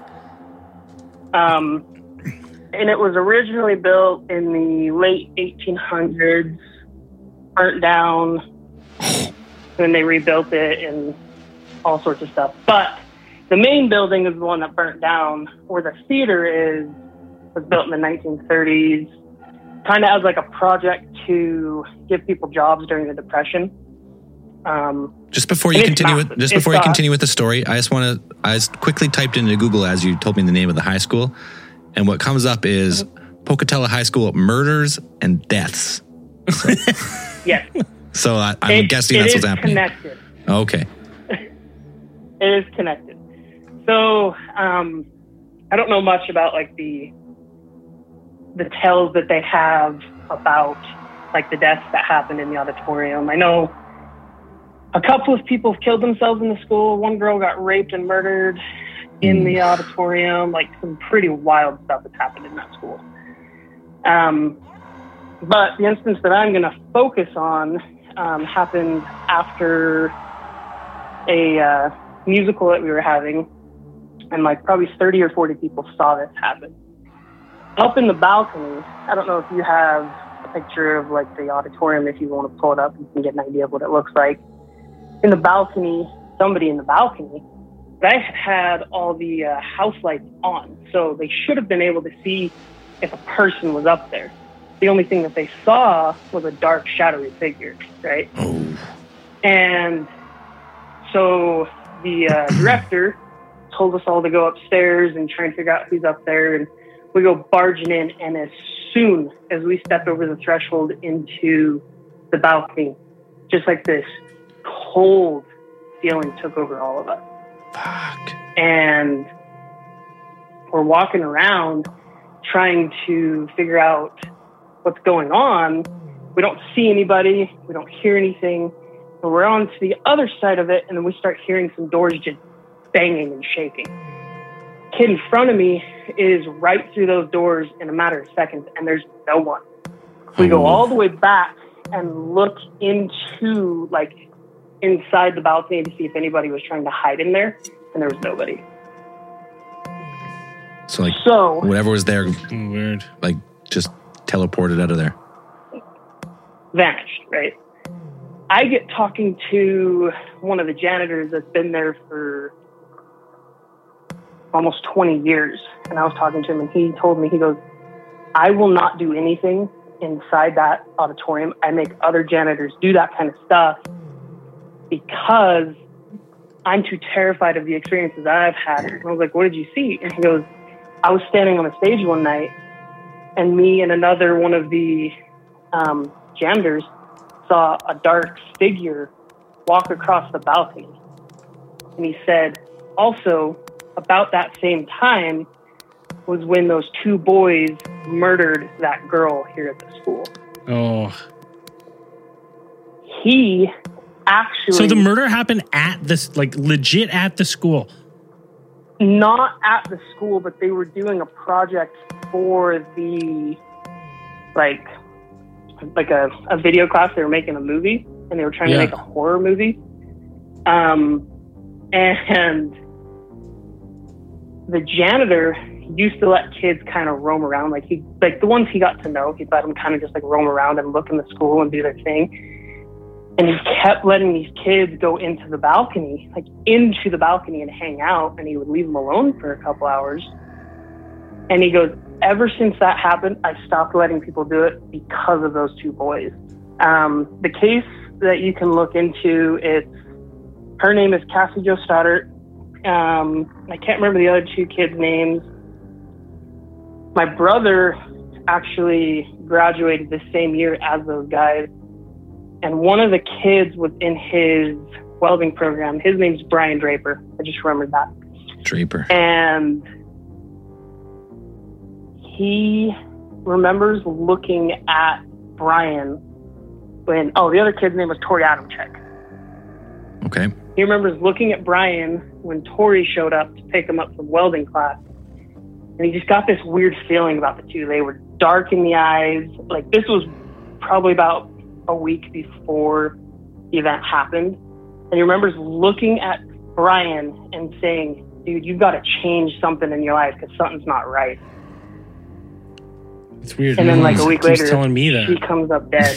And it was originally built in the late 1800s, burnt down, then they rebuilt it and all sorts of stuff. But the main building is the one that burnt down. Where the theater was built in the 1930s, kind of as like a project to give people jobs during the Depression. Just before you continue with the story, I just quickly typed into Google as you told me the name of the high school, and what comes up is Pocatello High School murders and deaths. So, Yes. So I'm guessing that's what's happening. Connected. Okay. It is connected. So I don't know much about like the tales that they have about like the deaths that happened in the auditorium. I know a couple of people have killed themselves in the school. One girl got raped and murdered in the auditorium. Like some pretty wild stuff that's happened in that school. But the instance that I'm going to focus on happened after a musical that we were having, and like probably 30 or 40 people saw this happen. Up in the balcony, I don't know if you have a picture of like the auditorium. If you want to pull it up, you can get an idea of what it looks like. In the balcony, somebody in the balcony, they had all the house lights on, so they should have been able to see if a person was up there. The only thing that they saw was a dark, shadowy figure, right? Oh. And so the director told us all to go upstairs and try and figure out who's up there. And we go barging in, and as soon as we stepped over the threshold into the balcony, just like this cold feeling took over all of us. Fuck. And we're walking around trying to figure out what's going on. We don't see anybody. We don't hear anything. But we're on to the other side of it, and then we start hearing some doors just banging and shaking. Kid in front of me is right through those doors in a matter of seconds, and there's no one. We go all the way back and look into, like, inside the balcony to see if anybody was trying to hide in there, and there was nobody. So whatever was there, weird, like, just teleported out of there. Vanished, right? I get talking to one of the janitors that's been there for almost 20 years. And I was talking to him, and he told me, he goes, I will not do anything inside that auditorium. I make other janitors do that kind of stuff because I'm too terrified of the experiences that I've had. And I was like, what did you see? And he goes, I was standing on the stage one night, and me and another one of the janitors saw a dark figure walk across the balcony. And he said, also, about that same time was when those two boys murdered that girl here at the school. Oh. He actually... So the murder happened at this, like, legit at the school? Not at the school, but they were doing a project for the, like a video class. They were making a movie, and they were trying to make a horror movie. And the janitor used to let kids kind of roam around. Like the ones he got to know, he'd let them kind of just like roam around and look in the school and do their thing. And he kept letting these kids go into the balcony and hang out, and he would leave them alone for a couple hours. And he goes, ever since that happened, I stopped letting people do it because of those two boys. The case that you can look into, her name is Cassie Jo Stoddart. I can't remember the other two kids' names. My brother actually graduated the same year as those guys. And one of the kids was in his welding program. His name's Brian Draper. I just remembered that. Draper. And he remembers looking at Brian when, the other kid's name was Tori Adamczyk. Okay. He remembers looking at Brian when Tori showed up to pick him up from welding class. And he just got this weird feeling about the two. They were dark in the eyes. Like, this was probably about a week before the event happened. And he remembers looking at Brian and saying, dude, you've got to change something in your life because something's not right. It's weird. And then like a week later, telling me that. He comes up dead.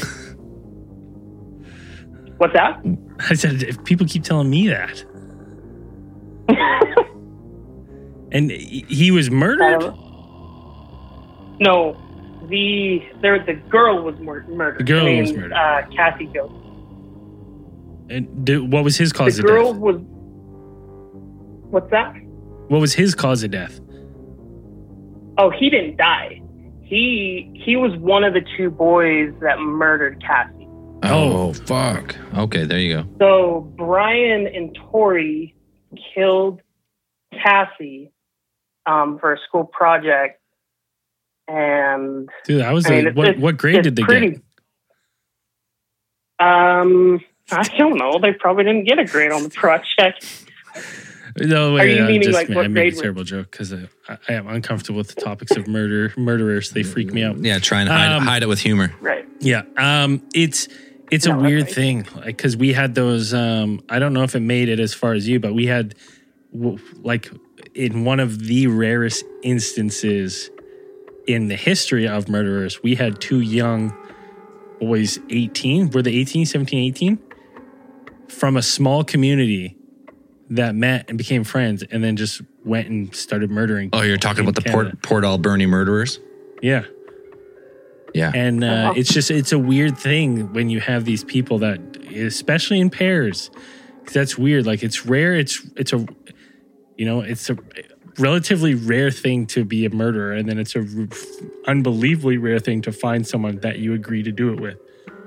What's that? I said, if people keep telling me that. And he was murdered? No. The girl was murdered. The girl was murdered. Cassie Jo. And what was his cause of death? The girl was... What's that? What was his cause of death? Oh, he didn't die. He was one of the two boys that murdered Cassie. Oh, fuck. Okay, there you go. So Brian and Tori killed Cassie for a school project. And dude, I was what grade did they get? I don't know. They probably didn't get a grade on the project. No, wait, Are you meaning like what I made grade? a terrible joke because I am uncomfortable with the topics of murderers. They freak me out. Yeah, try and hide it with humor. Right. Yeah. It's a weird thing because we had those. I don't know if it made it as far as you, but we had like in one of the rarest instances in the history of murderers, we had two young boys, 18. Were they 18, 17, 18? From a small community that met and became friends and then just went and started murdering. Oh, you're talking about the Port Alberni murderers? Yeah. Yeah. And it's a weird thing when you have these people that, especially in pairs, 'cause that's weird. Like it's rare. It's a relatively rare thing to be a murderer. And then it's a unbelievably rare thing to find someone that you agree to do it with.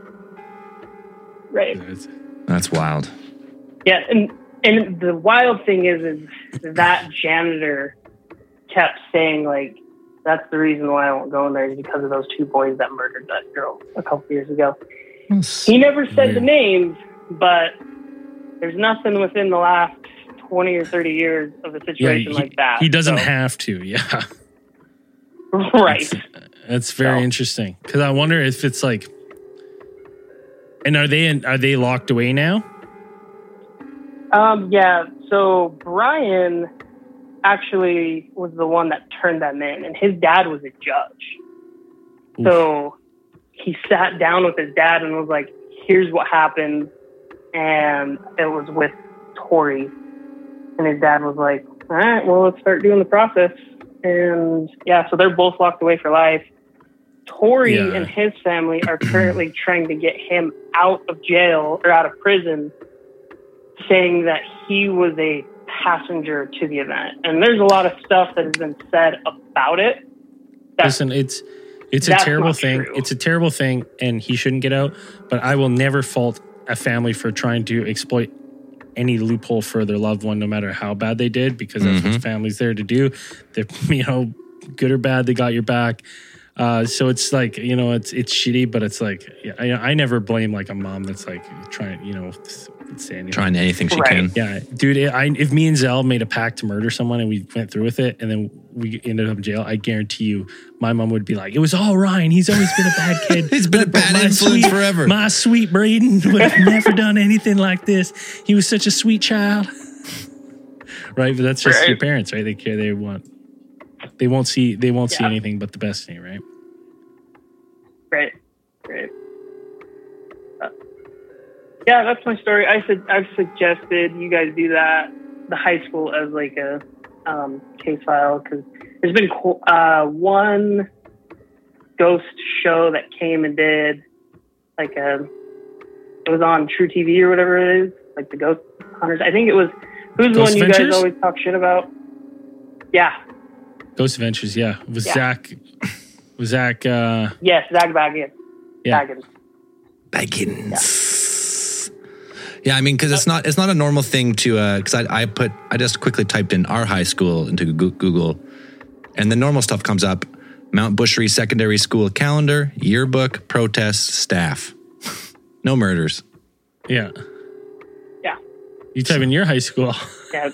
Right. That's wild. Yeah. And the wild thing is that janitor kept saying like, that's the reason why I won't go in there is because of those two boys that murdered that girl a couple years ago. He never said the names, but there's nothing within the last 20 or 30 years of a situation like that. He doesn't have to, yeah. Right. That's very interesting. Because I wonder if it's like, and are they locked away now? Yeah. So Brian actually was the one that turned them in, and his dad was a judge. Oof. So he sat down with his dad and was like, here's what happened. And it was with Tori. And his dad was like, all right, well, let's start doing the process. And yeah, so they're both locked away for life. Tori and his family are currently trying to get him out of jail or out of prison, saying that he was a passenger to the event. And there's a lot of stuff that has been said about it. Listen, it's a terrible thing. True. It's a terrible thing, and he shouldn't get out. But I will never fault a family for trying to exploit any loophole for their loved one, no matter how bad they did, because that's what the family's there to do. They're, good or bad, they got your back. So it's like, it's shitty, but it's like, I never blame like a mom that's like trying, say anything. Trying anything she can. Yeah, dude, if me and Zell made a pact to murder someone and we went through with it and then we ended up in jail, I guarantee you my mom would be like, it was all Ryan. He's always been a bad kid. He's been a bad influence forever. My sweet Braden would have never done anything like this. He was such a sweet child. Right? But that's just your parents, right? They won't see anything but the best in you, right? Right. Yeah, that's my story. I've suggested you guys do that, the high school, as like a case file, because there's been one ghost show that came and did like it was on True TV or whatever it is, like the Ghost Hunters. I think it was. Who's the one you guys always talk shit about? Yeah. Ghost Adventures, yeah. Was Zach? Yes, Zach Baggins. Yeah. Baggins. Yeah, I mean, because it's not a normal thing to because I just quickly typed in our high school into Google, and the normal stuff comes up: Mount Bushery Secondary School calendar, yearbook, protests, staff. No murders. Yeah. Yeah. You type in your high school. Yeah.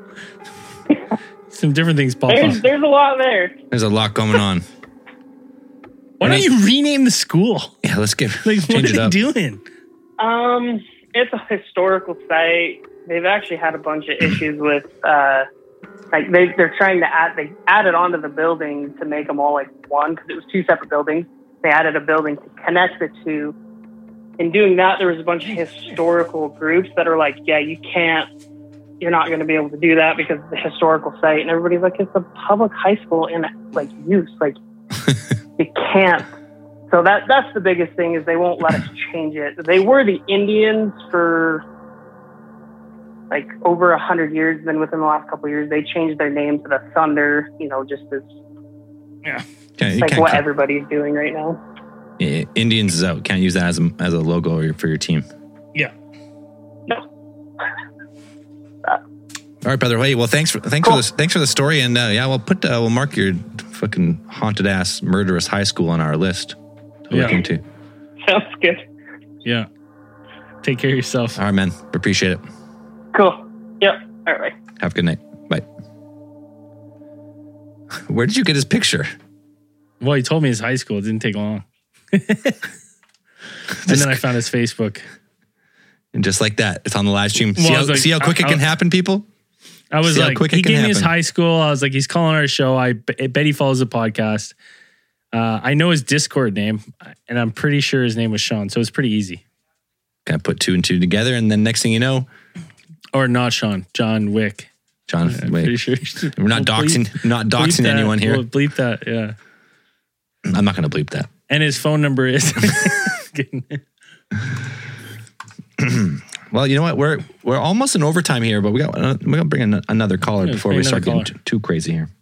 Some different things pop up. There's a lot there. There's a lot going on. Why don't you rename the school? Yeah, let's change what it are up. They doing? It's a historical site. They've actually had a bunch of issues with, they're trying to they added onto the building to make them all like one, because it was two separate buildings. They added a building to connect the two. In doing that, there was a bunch of historical groups that are like, yeah, you're not going to be able to do that because of the historical site. And everybody's like, it's a public high school in like use. Like, you can't. So that's the biggest thing, is they won't let us change it. They were the Indians for like over 100 years. Then within the last couple of years, they changed their name to the Thunder, just as yeah, like what everybody's doing right now. Indians is out. Can't use that as a logo for your team. Yeah. All right, brother. Hey, well, thanks for the story, and we'll mark your fucking haunted ass murderous high school on our list to look into. Sounds good. Yeah. Take care of yourself. All right, man. Appreciate it. Cool. Yep. All right. Have a good night. Bye. Where did you get his picture? Well, he told me his high school. It didn't take long. And then I found his Facebook. And just like that, it's on the live stream. Well, see how quick it can happen, people? I was like, he gave me his high school. I was like, he's calling our show. I bet he follows the podcast. I know his Discord name, and I'm pretty sure his name was Sean, so it's pretty easy. Kind of put 2 and 2 together, and then next thing you know... Or not Sean, John Wick. John Wick. Pretty sure. We're not doxing anyone here. We'll bleep that, yeah. I'm not going to bleep that. And his phone number is... Well, you know what? We're almost in overtime here, but we got to bring in another caller before we start getting too crazy here.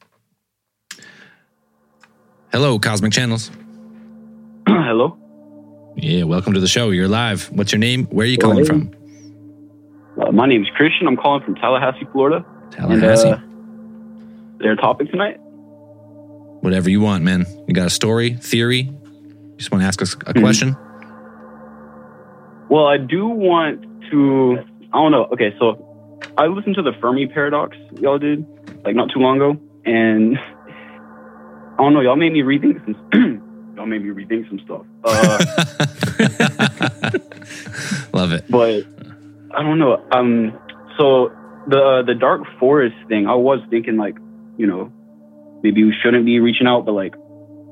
Hello, Cosmic Channels. Hello. Yeah, welcome to the show. You're live. What's your name? Where are you calling from? My name's Christian. I'm calling from Tallahassee, Florida. Tallahassee. Their topic tonight? Whatever you want, man. You got a story, theory? You just want to ask us a question? Well, I do want to, I don't know. Okay, so I listened to the Fermi Paradox y'all did, like not too long ago, and I don't know, y'all made me rethink some stuff. Love it. But I don't know. So the Dark Forest thing, I was thinking like, you know, maybe we shouldn't be reaching out, but like,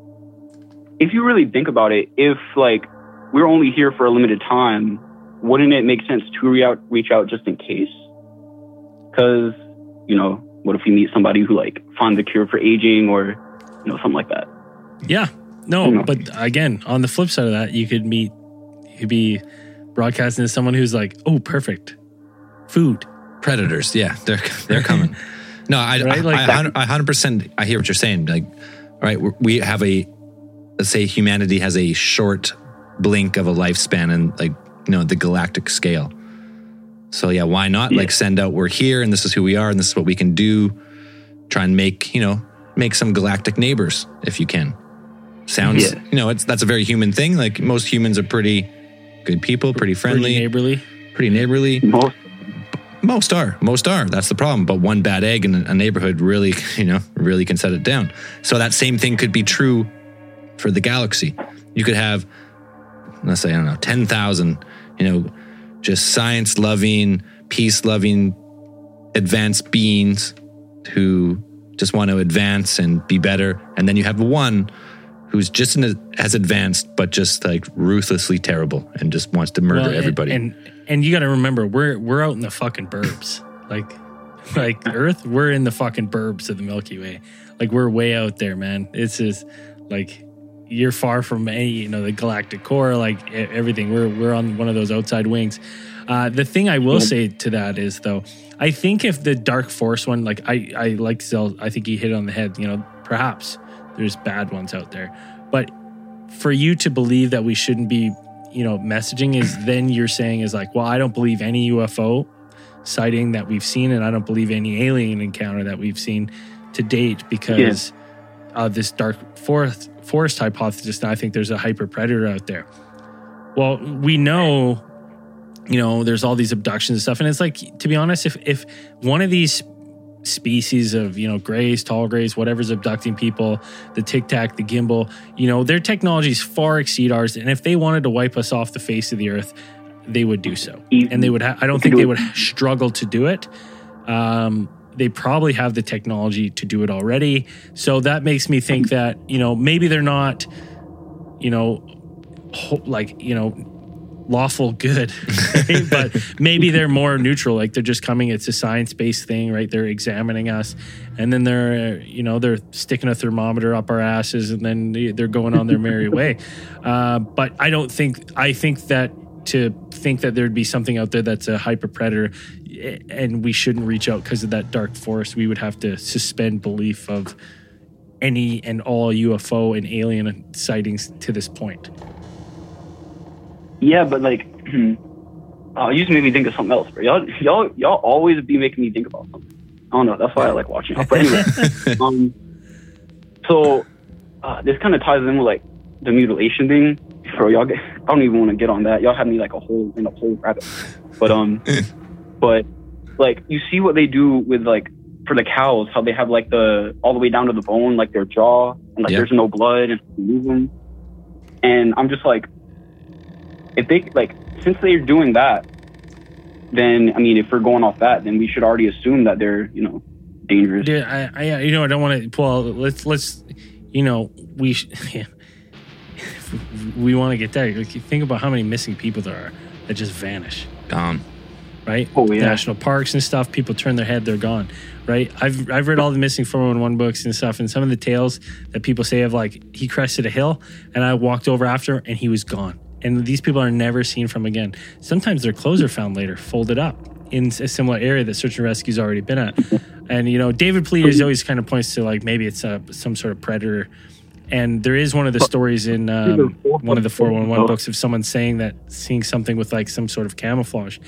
if you really think about it, if like we're only here for a limited time, wouldn't it make sense to reach out just in case? Because, you know, what if we meet somebody who like finds a cure for aging or, you know, something like that? Yeah. No, but again, on the flip side of that, you could be broadcasting to someone who's like, oh, perfect. Food. Predators. Yeah, they're coming. No, I 100%, I hear what you're saying. Like, all right, we have let's say humanity has a short blink of a lifespan and like, you know, the galactic scale. So yeah, why not like send out, we're here and this is who we are and this is what we can do. Try and make some galactic neighbors if you can. Sounds, you know, that's a very human thing. Like most humans are pretty good people, pretty friendly. Pretty neighborly. Most are. That's the problem. But one bad egg in a neighborhood really can set it down. So that same thing could be true for the galaxy. You could have, let's say, I don't know, 10,000, you know, just science-loving, peace-loving, advanced beings who just want to advance and be better. And then you have one who's just as advanced, but just like ruthlessly terrible and just wants to murder everybody. And you got to remember, we're out in the fucking burbs. like Earth, we're in the fucking burbs of the Milky Way. Like we're way out there, man. It's just like you're far from any, you know, the galactic core, like everything. We're on one of those outside wings. The thing I will say to that is, though, I think if the Dark Force one, like I like Zell, I think he hit it on the head. You know, perhaps there's bad ones out there, but for you to believe that we shouldn't be, you know, messaging is then you're saying is like, well, I don't believe any UFO sighting that we've seen, and I don't believe any alien encounter that we've seen to date because this Dark Forest hypothesis. And I think there's a hyper predator out there. Well, we know, you know, there's all these abductions and stuff, and it's like, to be honest, if one of these species of, you know, grays, tall grays, whatever's abducting people, the Tic Tac, the gimbal, you know, their technologies far exceed ours, and if they wanted to wipe us off the face of the earth, they would do so. And they would I don't think they would struggle to do it. They probably have the technology to do it already. So that makes me think that, you know, maybe they're not, you know, like, you know, lawful good, right? But maybe they're more neutral. Like they're just coming. It's a science-based thing, right? They're examining us, and then they're sticking a thermometer up our asses, and then they're going on their merry way. But I think that to think that there'd be something out there that's a hyper predator, and we shouldn't reach out because of that Dark Forest, we would have to suspend belief of any and all UFO and alien sightings to this point. Yeah, but like, you just made me think of something else, bro. Y'all always be making me think about something. I don't know. That's why I like watching it. But anyway, so this kind of ties in with like the mutilation thing. Bro, I don't even want to get on that. Y'all have me like a whole rabbit. But but like you see what they do with like for the cows, how they have like all the way down to the bone, like their jaw, and like there's no blood and move them. And I'm just like, if they like, since they're doing that, then I mean, if we're going off that, then we should already assume that they're dangerous. Dude, I I don't want to. Well, let's we want to get there. Like, you think about how many missing people there are that just vanish, gone, right? Oh yeah, national parks and stuff. People turn their head, they're gone, right? I've read all the missing 411 books and stuff, and some of the tales that people say of like he crested a hill, and I walked over after, and he was gone. And these people are never seen from again. Sometimes their clothes are found later, folded up in a similar area that search and rescue's already been at. And, David Pleaters always kind of points to like maybe it's some sort of predator. And there is one of the stories in one of the 411 books of someone seeing something with like some sort of camouflage.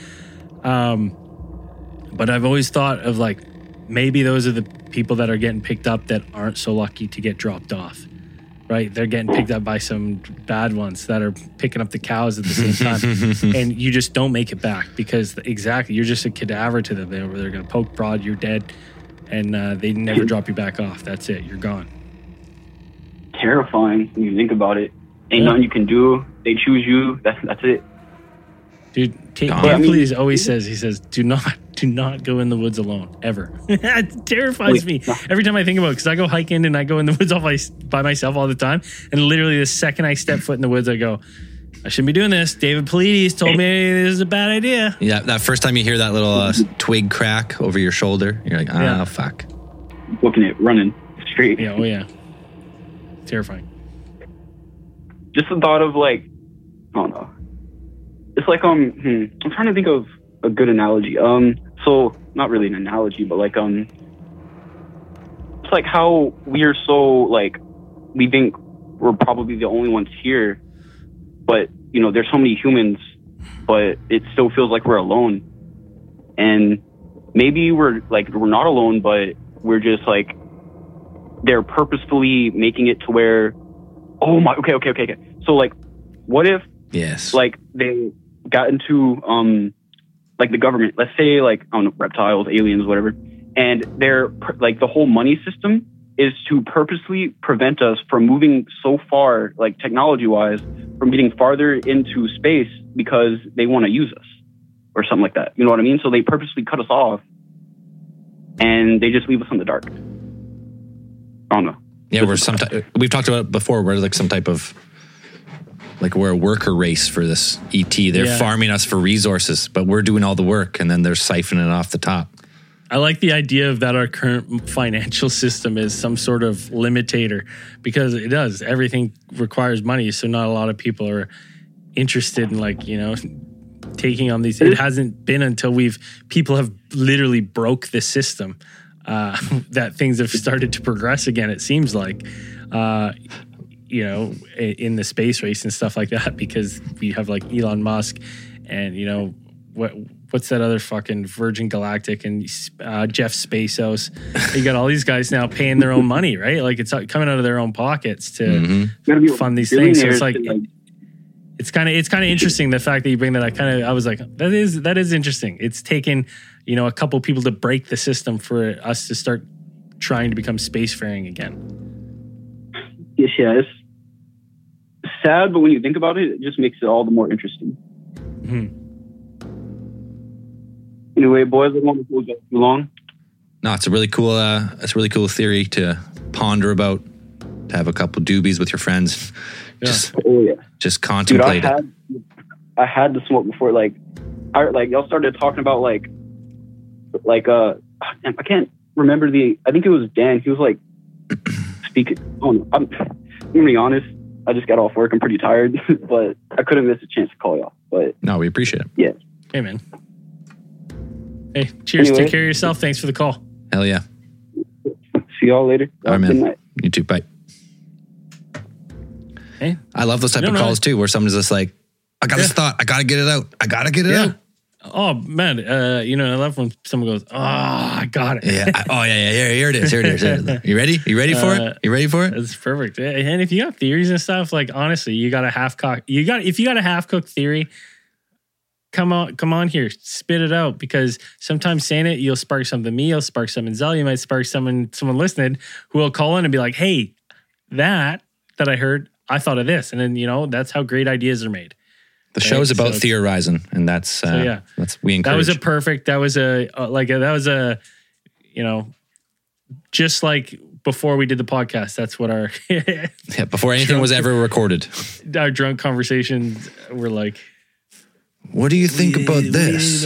But I've always thought of like maybe those are the people that are getting picked up that aren't so lucky to get dropped off. Right, they're getting picked up by some bad ones that are picking up the cows at the same time, and you just don't make it back because you're just a cadaver to them. They're going to poke prod, you're dead, and they never drop you back off. That's it, you're gone. Terrifying when you think about it. Ain't nothing you can do. They choose you. That's it. Dude, Please always says, he says, do not go in the woods alone, ever. It terrifies me every time I think about it, because I go hiking and I go in the woods all by myself all the time, and literally the second I step foot in the woods, I go, I shouldn't be doing this. David Pleaters told me this is a bad idea. Yeah, that first time you hear that little twig crack over your shoulder, you're like, fuck. Booking it, running straight. Yeah, oh yeah. Terrifying. Just the thought of like, I don't know. It's like I'm trying to think of a good analogy. So not really an analogy, but like it's like how we are so like we think we're probably the only ones here, but there's so many humans, but it still feels like we're alone. And maybe we're not alone, but we're just like they're purposefully making it to where okay. So like what if like they got into like the government, let's say like I don't know, reptiles, aliens, whatever, and they're like the whole money system is to purposely prevent us from moving so far, like technology wise, from getting farther into space because they want to use us or something like that. You know what I mean? So they purposely cut us off and they just leave us in the dark. I don't know. Yeah, we've talked about it before. We're like some type of we're a worker race for this ET. They're farming us for resources, but we're doing all the work, and then they're siphoning it off the top. I like the idea of that our current financial system is some sort of limitator, because it does. Everything requires money, so not a lot of people are interested in taking on these. It hasn't been until people have literally broke the system that things have started to progress again, it seems like. In the space race and stuff like that, because we have like Elon Musk and what's that other fucking Virgin Galactic and Jeff Bezos. You got all these guys now paying their own money, right? Like it's coming out of their own pockets to fund these things. So it's like it's kind of interesting the fact that you bring that. I was like, that is interesting. It's taken a couple people to break the system for us to start trying to become spacefaring again. Yeah, it's sad, but when you think about it, it just makes it all the more interesting. Mm-hmm. Anyway, boys, I won't hold you too long. No, it's a really cool theory to ponder about, to have a couple doobies with your friends. Just contemplate it. I had to smoke before, y'all started talking about I can't remember I think it was Dan. He was like speaking. Oh no, I'm gonna be honest. I just got off work. I'm pretty tired, but I couldn't miss a chance to call y'all. But no, we appreciate it. Yeah. Hey, man. Hey, cheers. Anyway, take care of yourself. Thanks for the call. Hell yeah. See y'all later. All right, man. You too. Bye. Hey, I love those type of calls too, where someone's just like, I got this thought. I got to get it out. I got to get it out. Oh, man. I love when someone goes, oh, I got it. Yeah. Here it is. Here it is. You ready? You ready for it? You ready for it? It's perfect. And if you got theories and stuff, like, honestly, if you got a half-cooked theory, come on here, spit it out, because sometimes saying it, you'll spark something me, you'll spark something Zell, you might spark someone listening who will call in and be like, hey, that I heard, I thought of this. And then, that's how great ideas are made. The show is about theorizing, and that's we encourage. That was just like before we did the podcast. That's what our before anything was ever recorded. Our drunk conversations were like, "What do you think about this?"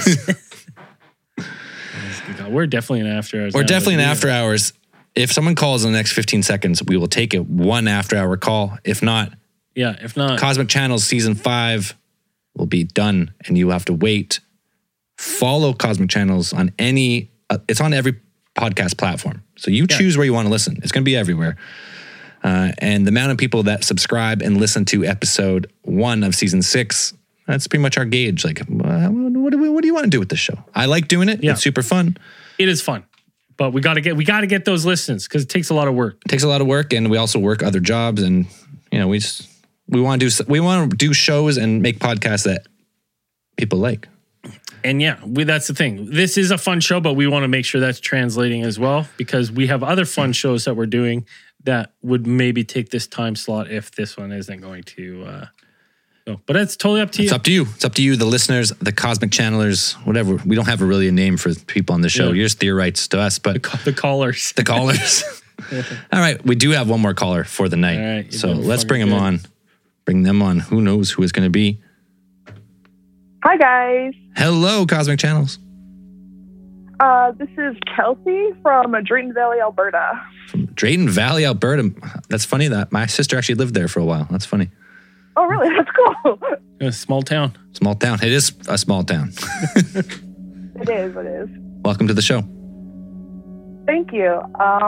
We're definitely in after hours. We're definitely in after hours. If someone calls in the next 15 seconds, we will take it one after hour call. If not. Cosmic Channels Season 5 will be done, and you have to wait. Follow Cosmic Channels on it's on every podcast platform. So you choose where you want to listen. It's going to be everywhere. And the amount of people that subscribe and listen to episode 1 of Season 6, that's pretty much our gauge. Like, what do you want to do with this show? I like doing it. Yeah. It's super fun. It is fun. But we got to get those listens, because it takes a lot of work. It takes a lot of work, and we also work other jobs, and we want to do shows and make podcasts that people like. And that's the thing. This is a fun show, but we want to make sure that's translating as well, because we have other fun shows that we're doing that would maybe take this time slot if this one isn't going to go. But it's totally up to you. It's up to you. It's up to you, the listeners, the Cosmic Channelers, whatever. We don't have a name for people on the show. You're just theorites to us, but the callers. The callers. All right. We do have one more caller for the night. All right, so let's bring him on. Bring them on. Who knows who it's going to be? Hi, guys. Hello, Cosmic Channels. This is Kelsey from Drayton Valley, Alberta. From Drayton Valley, Alberta. That's funny that my sister actually lived there for a while. That's funny. Oh, really? That's cool. A small town. Small town. It is a small town. It is. Welcome to the show. Thank you.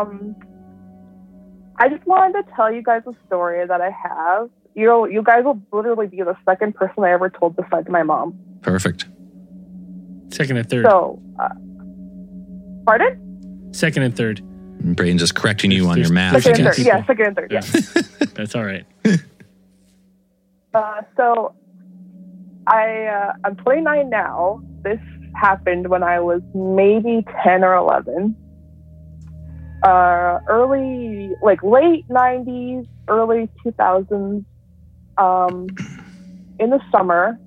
I just wanted to tell you guys a story that I have. You guys will literally be the second person I ever told besides my mom. Perfect. Second and third. So, pardon? Second and third. Brain's just correcting you on your math. Second and third. Yeah, second and third. Yeah. That's all right. So, I'm 29 now. This happened when I was maybe 10 or 11. Late 90s, early 2000s. In the summer.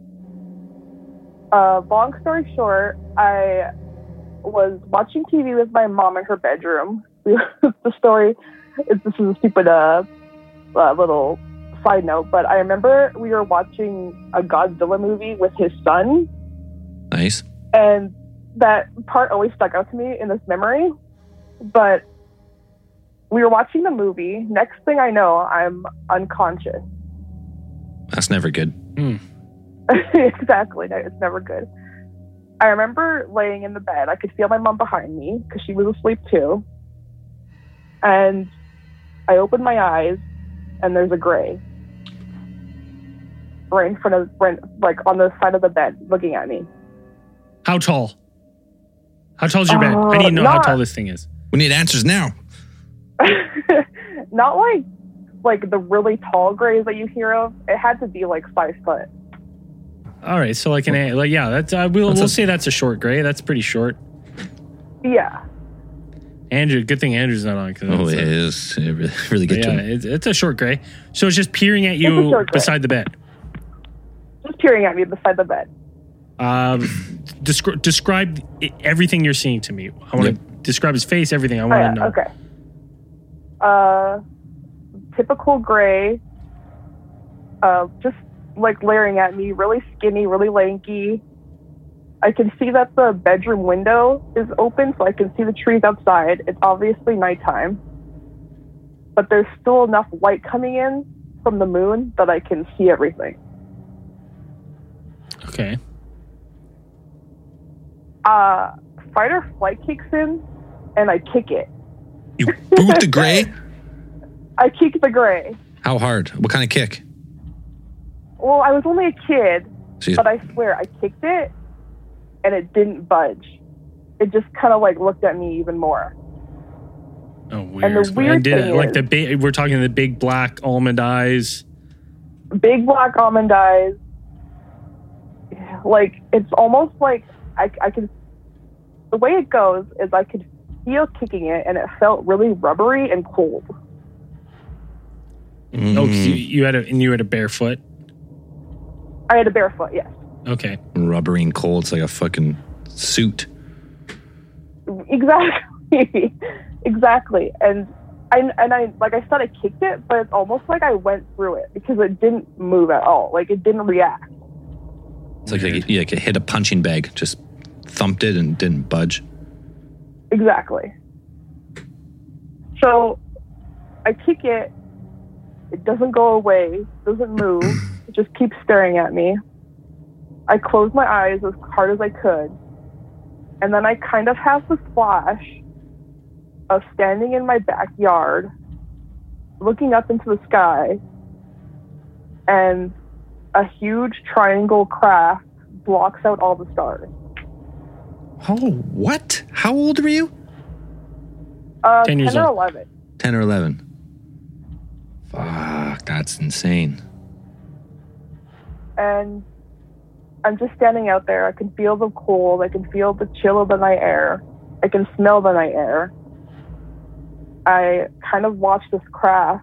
Long story short, I was watching TV with my mom in her bedroom. The story, this is a stupid little side note, but I remember we were watching a Godzilla movie with his son. Nice. And that part always stuck out to me in this memory. But we were watching the movie. Next thing I know, I'm unconscious. That's never good. Exactly. It's never good. I remember laying in the bed. I could feel my mom behind me because she was asleep too. And I opened my eyes, and there's a gray right in front of, on the side of the bed, looking at me. How tall? How tall is your bed? I need to know how tall this thing is. We need answers now. Not like the really tall grays that you hear of. It had to be 5 foot. All right, so that's we'll say that's a short gray. That's pretty short. Yeah. Andrew, good thing Andrew's not on. It is really good to him. It's a short gray. So it's just peering at you beside the bed. Just peering at me beside the bed. Describe everything you're seeing to me. I want to describe his face, everything. I want to know. Okay. Typical gray. Just layering at me, really skinny, really lanky. I can see that the bedroom window is open, so I can see the trees outside. It's obviously nighttime, but there's still enough light coming in from the moon that I can see everything. Okay. Fight or flight kicks in, and I kick it. You boot the gray? I kicked the gray. How hard? What kind of kick? Well, I was only a kid, Jeez. but I swear I kicked it and it didn't budge. It just kind of like looked at me even more. Oh, weird. And the weird did thing it, like is, the big, we're talking the big black almond eyes. big black almond eyes. Like, it's almost like I can, the way it goes is I could feel kicking it and it felt really rubbery and cold. Oh, 'cause you had a barefoot. I had a barefoot, yes. Okay. Rubbery and cold. It's like a fucking suit. Exactly. Exactly. And I like I said, I kicked it, but it's almost like I went through it because it didn't move at all. Like, it didn't react. It's like you hit a punching bag, just thumped it and didn't budge. Exactly. So I kick it. It doesn't go away. Doesn't move. It just keeps staring at me. I close my eyes as hard as I could. And then I kind of have this flash of standing in my backyard, looking up into the sky, and a huge triangle craft blocks out all the stars. Oh, what? How old were you? 10 years 10 or old. 11. 10 or 11. Fuck, that's insane. And I'm just standing out there. I can feel the cold. I can feel the chill of the night air. I can smell the night air. I kind of watch this craft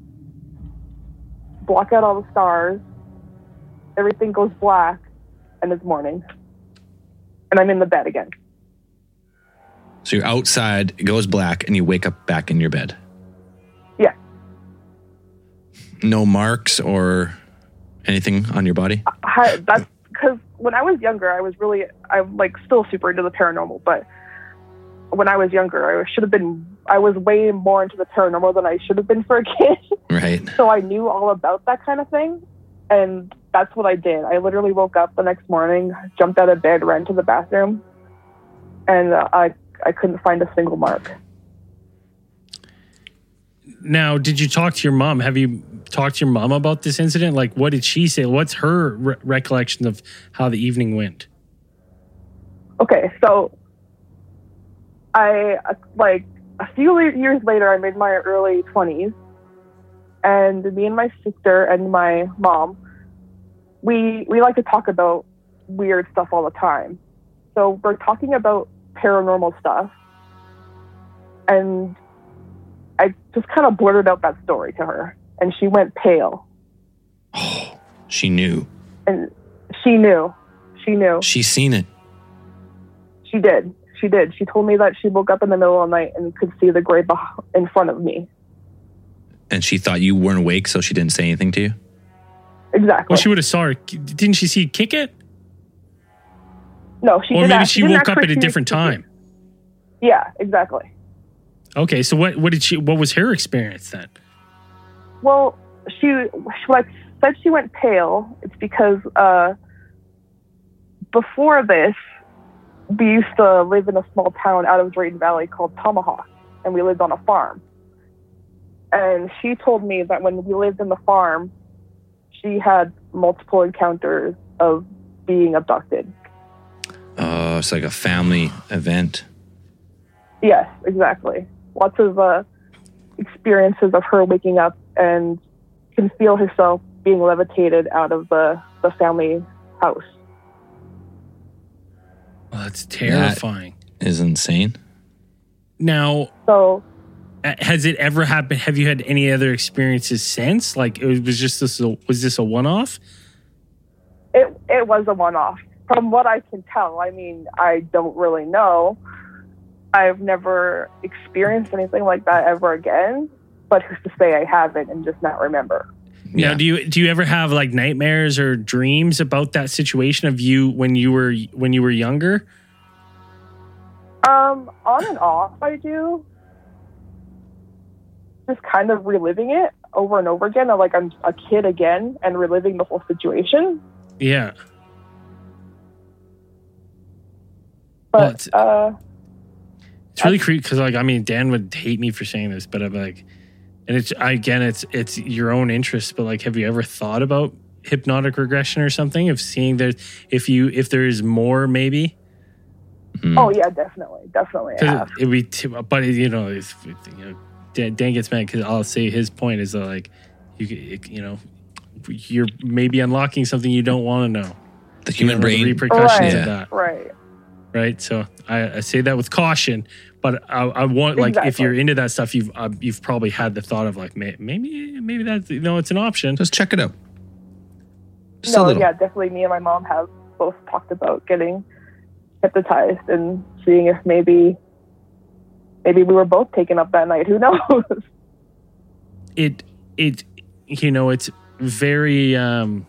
block out all the stars. Everything goes black, and it's morning. And I'm in the bed again. So you're outside, it goes black, and you wake up back in your bed. Yeah. No marks or anything on your body? That's because when I was younger, I'm like still super into the paranormal, but when I was younger, I was way more into the paranormal than I should have been for a kid. Right. So I knew all about that kind of thing. And that's what I did. I literally woke up the next morning, jumped out of bed, ran to the bathroom, and I couldn't find a single mark. Now, did you talk to your mom? Have you talked to your mom about this incident? Like, what did she say? What's her recollection of how the evening went? Okay, so I, like, a few years later, I'm in my early 20s, and me and my sister and my mom, we like to talk about weird stuff all the time. So we're talking about paranormal stuff, and I just kind of blurted out that story to her, and she went pale. Oh, she knew. And she knew. She knew. She's seen it. She did. She did. She told me that she woke up in the middle of the night and could see the grave in front of me. And she thought you weren't awake, so she didn't say anything to you? Exactly. Well, she would have saw her. Didn't she see you kick it? No, she Or did maybe not. she woke up at a different time. Yeah, exactly. Okay, so what was her experience then? Well, she like said she went pale. It's because before this, we used to live in a small town out of Drayton Valley called Tomahawk, and we lived on a farm. And she told me that when we lived in the farm, she had multiple encounters of being abducted. Oh, it's like a family event. Yes, exactly. Lots of experiences of her waking up and can feel herself being levitated out of the family house. Well, that's terrifying. That is insane. Now, so has it ever happened? Have you had any other experiences since? Like, it was just this? Was this a one-off? It was a one-off. From what I can tell, I mean, I don't really know. I've never experienced anything like that ever again, but who's to say I haven't and just not remember? Yeah. Now, do you ever have like nightmares or dreams about that situation of you when you were younger? On and off, I do. Just kind of reliving it over and over again. Like I'm a kid again and reliving the whole situation. Yeah. But it's really creepy because, like, I mean, Dan would hate me for saying this, but I'm like, And it's your own interest, but like, have you ever thought about hypnotic regression or something, of seeing that if there is more, maybe? Oh yeah, definitely. I have. It'd be but Dan gets mad because I'll say his point is that, like, you're maybe unlocking something you don't want to know. The human brain, the repercussions of that. Right. So I say that with caution, but I want, like, if you're into that stuff, you've probably had the thought of, like, maybe that's, it's an option. Just check it out. Definitely. Me and my mom have both talked about getting hypnotized and seeing if maybe we were both taken up that night. Who knows? It's very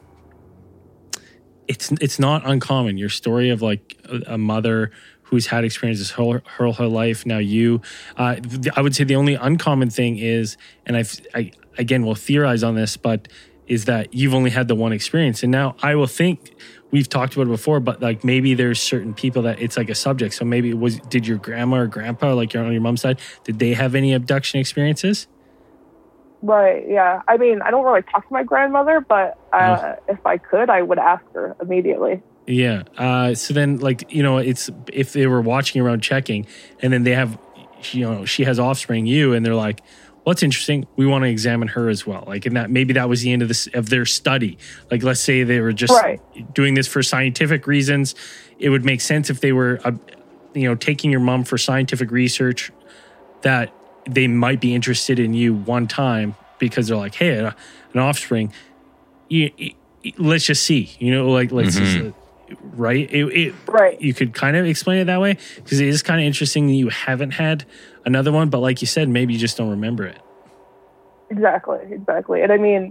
it's not uncommon. Your story of, like, a mother who's had experiences her life. Now I would say the only uncommon thing is, and I again will theorize on this, but is that you've only had the one experience. And now I will think, we've talked about it before, but, like, maybe there's certain people that it's like a subject. So maybe did your grandma or grandpa, like on your mom's side, did they have any abduction experiences? Right, yeah. I mean, I don't really talk to my grandmother, but if I could, I would ask her immediately. Yeah. So then, like, it's if they were watching around checking, and then they have, she has offspring, and they're like, what's interesting, we want to examine her as well. Like, and that maybe that was the end of their study. Like, let's say they were just doing this for scientific reasons. It would make sense if they were, taking your mom for scientific research, that they might be interested in you one time because they're like, hey, an offspring, let's just see, let's just, right? Right. You could kind of explain it that way, because it is kind of interesting that you haven't had another one, but like you said, maybe you just don't remember it. Exactly. And I mean,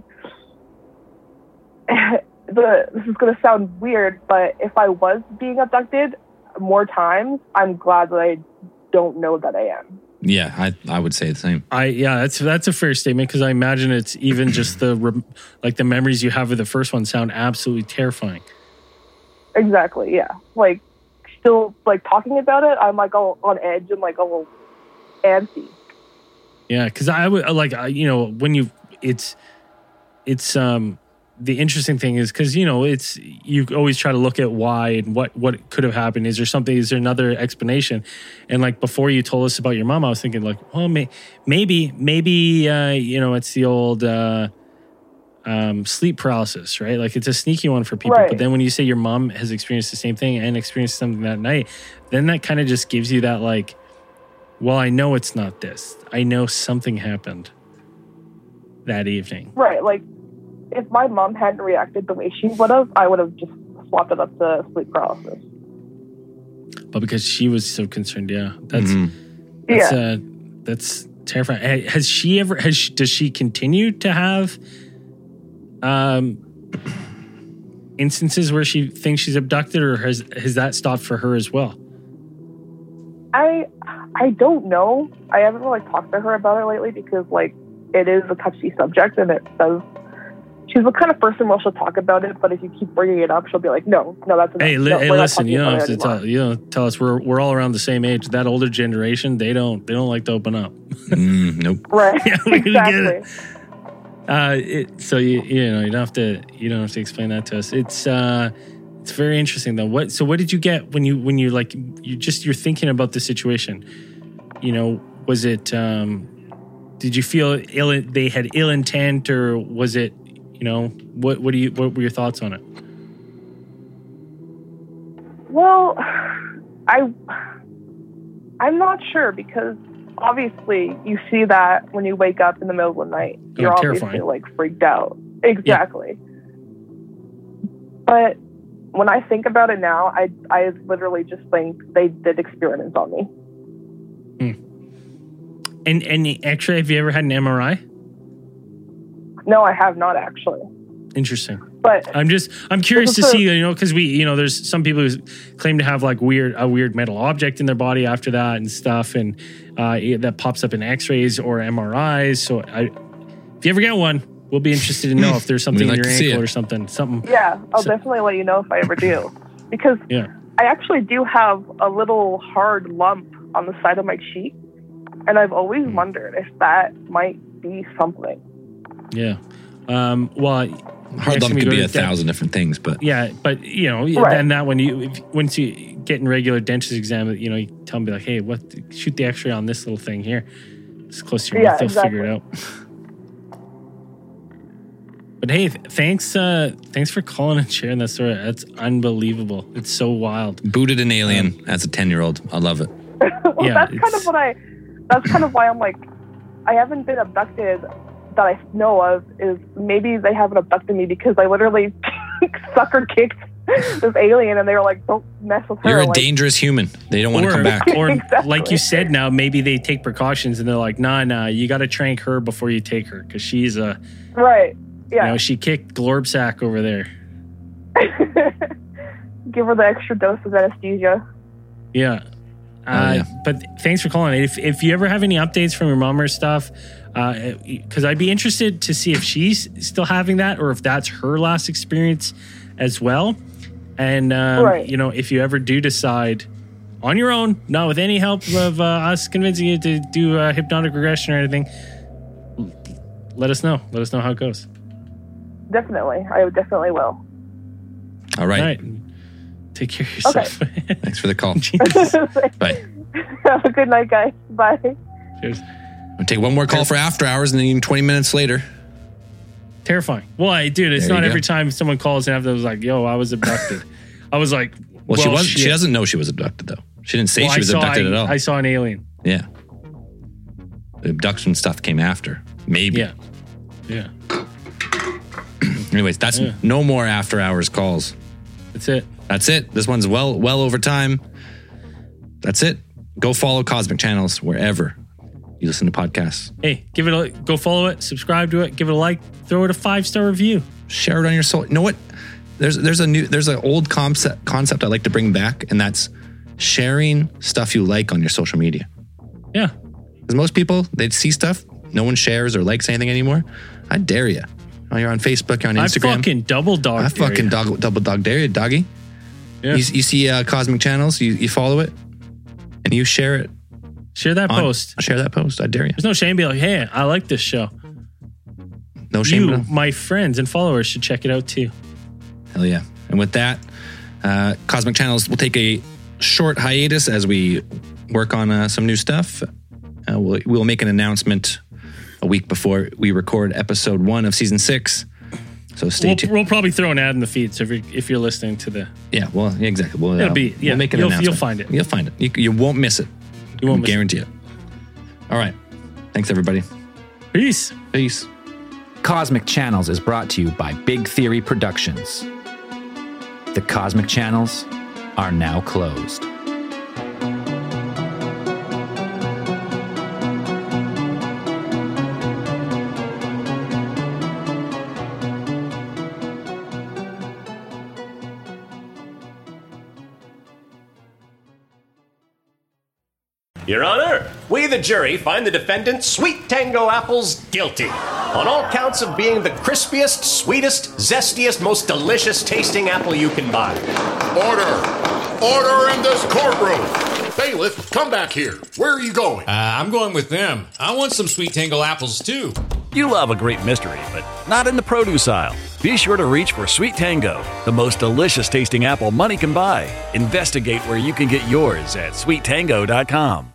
this is going to sound weird, but if I was being abducted more times, I'm glad that I don't know that I am. Yeah, I would say the same. That's a fair statement, because I imagine it's even just the memories you have of the first one sound absolutely terrifying. Exactly. Yeah. Like, still, like, talking about it, I'm like all on edge and like all antsy. Yeah, because I would when the interesting thing is, because it's, you always try to look at why and what could have happened. Is there another explanation? And, like, before you told us about your mom, I was thinking, like, well, maybe it's the old sleep paralysis, right? Like, it's a sneaky one for people. Right. But then when you say your mom has experienced the same thing and experienced something that night, then that kind of just gives you that, like, well, I know it's not this. I know something happened that evening. Right. Like, if my mom hadn't reacted the way she would have, I would have just swapped it up to sleep paralysis. But because she was so concerned, that's terrifying. Has she ever? Does she continue to have instances where she thinks she's abducted, or has that stopped for her as well? I don't know. I haven't really talked to her about it lately, because, like, it is a touchy subject, and it does. She's the kind of person where she'll talk about it, but if you keep bringing it up, she'll be like, "No, that's enough." Hey, listen, you don't have to tell us. We're all around the same age. That older generation, they don't like to open up. Nope. Right. Yeah, exactly. So you don't have to explain that to us. It's very interesting though. What did you get when you like you're thinking about the situation? Was it did you feel they had ill intent, or was it, what were your thoughts on it? Well, I'm not sure, because obviously you see that when you wake up in the middle of the night, you're obviously like freaked out. Exactly. Yeah. But when I think about it now, I literally just think they did experiments on me. And actually, have you ever had an MRI? No, I have not, actually. Interesting. But I'm curious to see, because there's some people who claim to have, like, a weird metal object in their body after that and stuff, and that pops up in X-rays or MRIs. So if you ever get one, we'll be interested to know if there's something in your ankle or something. Yeah, I'll definitely let you know if I ever do, because I actually do have a little hard lump on the side of my cheek, and I've always wondered if that might be something. Yeah. Well, hard lump could be 1,000 different things, but yeah, but then that once you get in regular dentist exam, you tell them, be like, hey, shoot the X-ray on this little thing here. It's close to your mouth, they'll figure it out. But hey, thanks for calling and sharing that story. That's unbelievable. It's so wild. Booted an alien as a 10-year-old. I love it. Well, yeah, that's kind of why I'm like, I haven't been abducted that I know of. Is maybe they haven't abducted me because I literally sucker kicked this alien and they were like, don't mess with her. You're a dangerous human. They don't want to come back. Or exactly. Like you said, now maybe they take precautions and they're like, nah, you got to trank her before you take her because she's a right. Yeah, she kicked Glorbsack over there. Give her the extra dose of anesthesia. Yeah. But thanks for calling. If you ever have any updates from your mom or stuff, because I'd be interested to see if she's still having that or if that's her last experience as well. And, if you ever do decide on your own, not with any help of us convincing you to do hypnotic regression or anything, let us know. Let us know how it goes. Definitely. I definitely will. All right. Take care of yourself. Okay. Thanks for the call. Bye. Have a good night, guys. Bye. Cheers. I'll take one more call for after hours and then 20 minutes later. Terrifying. Well, dude, it's not every time someone calls and was like, yo, I was abducted. I I was like, well, she was. She doesn't know she was abducted though. She didn't say she was abducted at all. I saw an alien. Yeah. The abduction stuff came after. Maybe. Yeah. Yeah. Anyways, that's no more after hours calls. That's it. That's it. This one's well over time. That's it. Go follow Cosmic Channels wherever you listen to podcasts. Hey, go follow it, subscribe to it, give it a like, throw it a 5-star review. Share it on your soul. You know what? There's an old concept I like to bring back, and that's sharing stuff you like on your social media. Yeah. Because most people, they'd see stuff, no one shares or likes anything anymore. I dare you. Oh, you're on Facebook, you're on Instagram. I fucking double dog double dog dare you, doggy. Yeah. You see Cosmic Channels, you follow it, and you share it. Share that post. Share that post. I dare you. There's no shame. Be like, hey, I like this show. No shame. You, my friends and followers, should check it out too. Hell yeah. And with that, Cosmic Channels will take a short hiatus as we work on some new stuff. We'll make an announcement a week before we record episode 1 of season 6. So stay tuned. We'll probably throw an ad in the feed. So if you're listening to the... Yeah, well, exactly. We'll make an announcement. You'll find it. You'll find it. You won't miss it. You won't guarantee it. All right. Thanks, everybody. Peace. Peace. Cosmic Channels is brought to you by Big Theory Productions. The Cosmic Channels are now closed. Your Honor, we the jury find the defendant Sweet Tango Apples guilty on all counts of being the crispiest, sweetest, zestiest, most delicious tasting apple you can buy. Order! Order in this courtroom! Bailiff, come back here. Where are you going? I'm going with them. I want some Sweet Tango apples too. You love a great mystery, but not in the produce aisle. Be sure to reach for Sweet Tango, the most delicious tasting apple money can buy. Investigate where you can get yours at sweettango.com.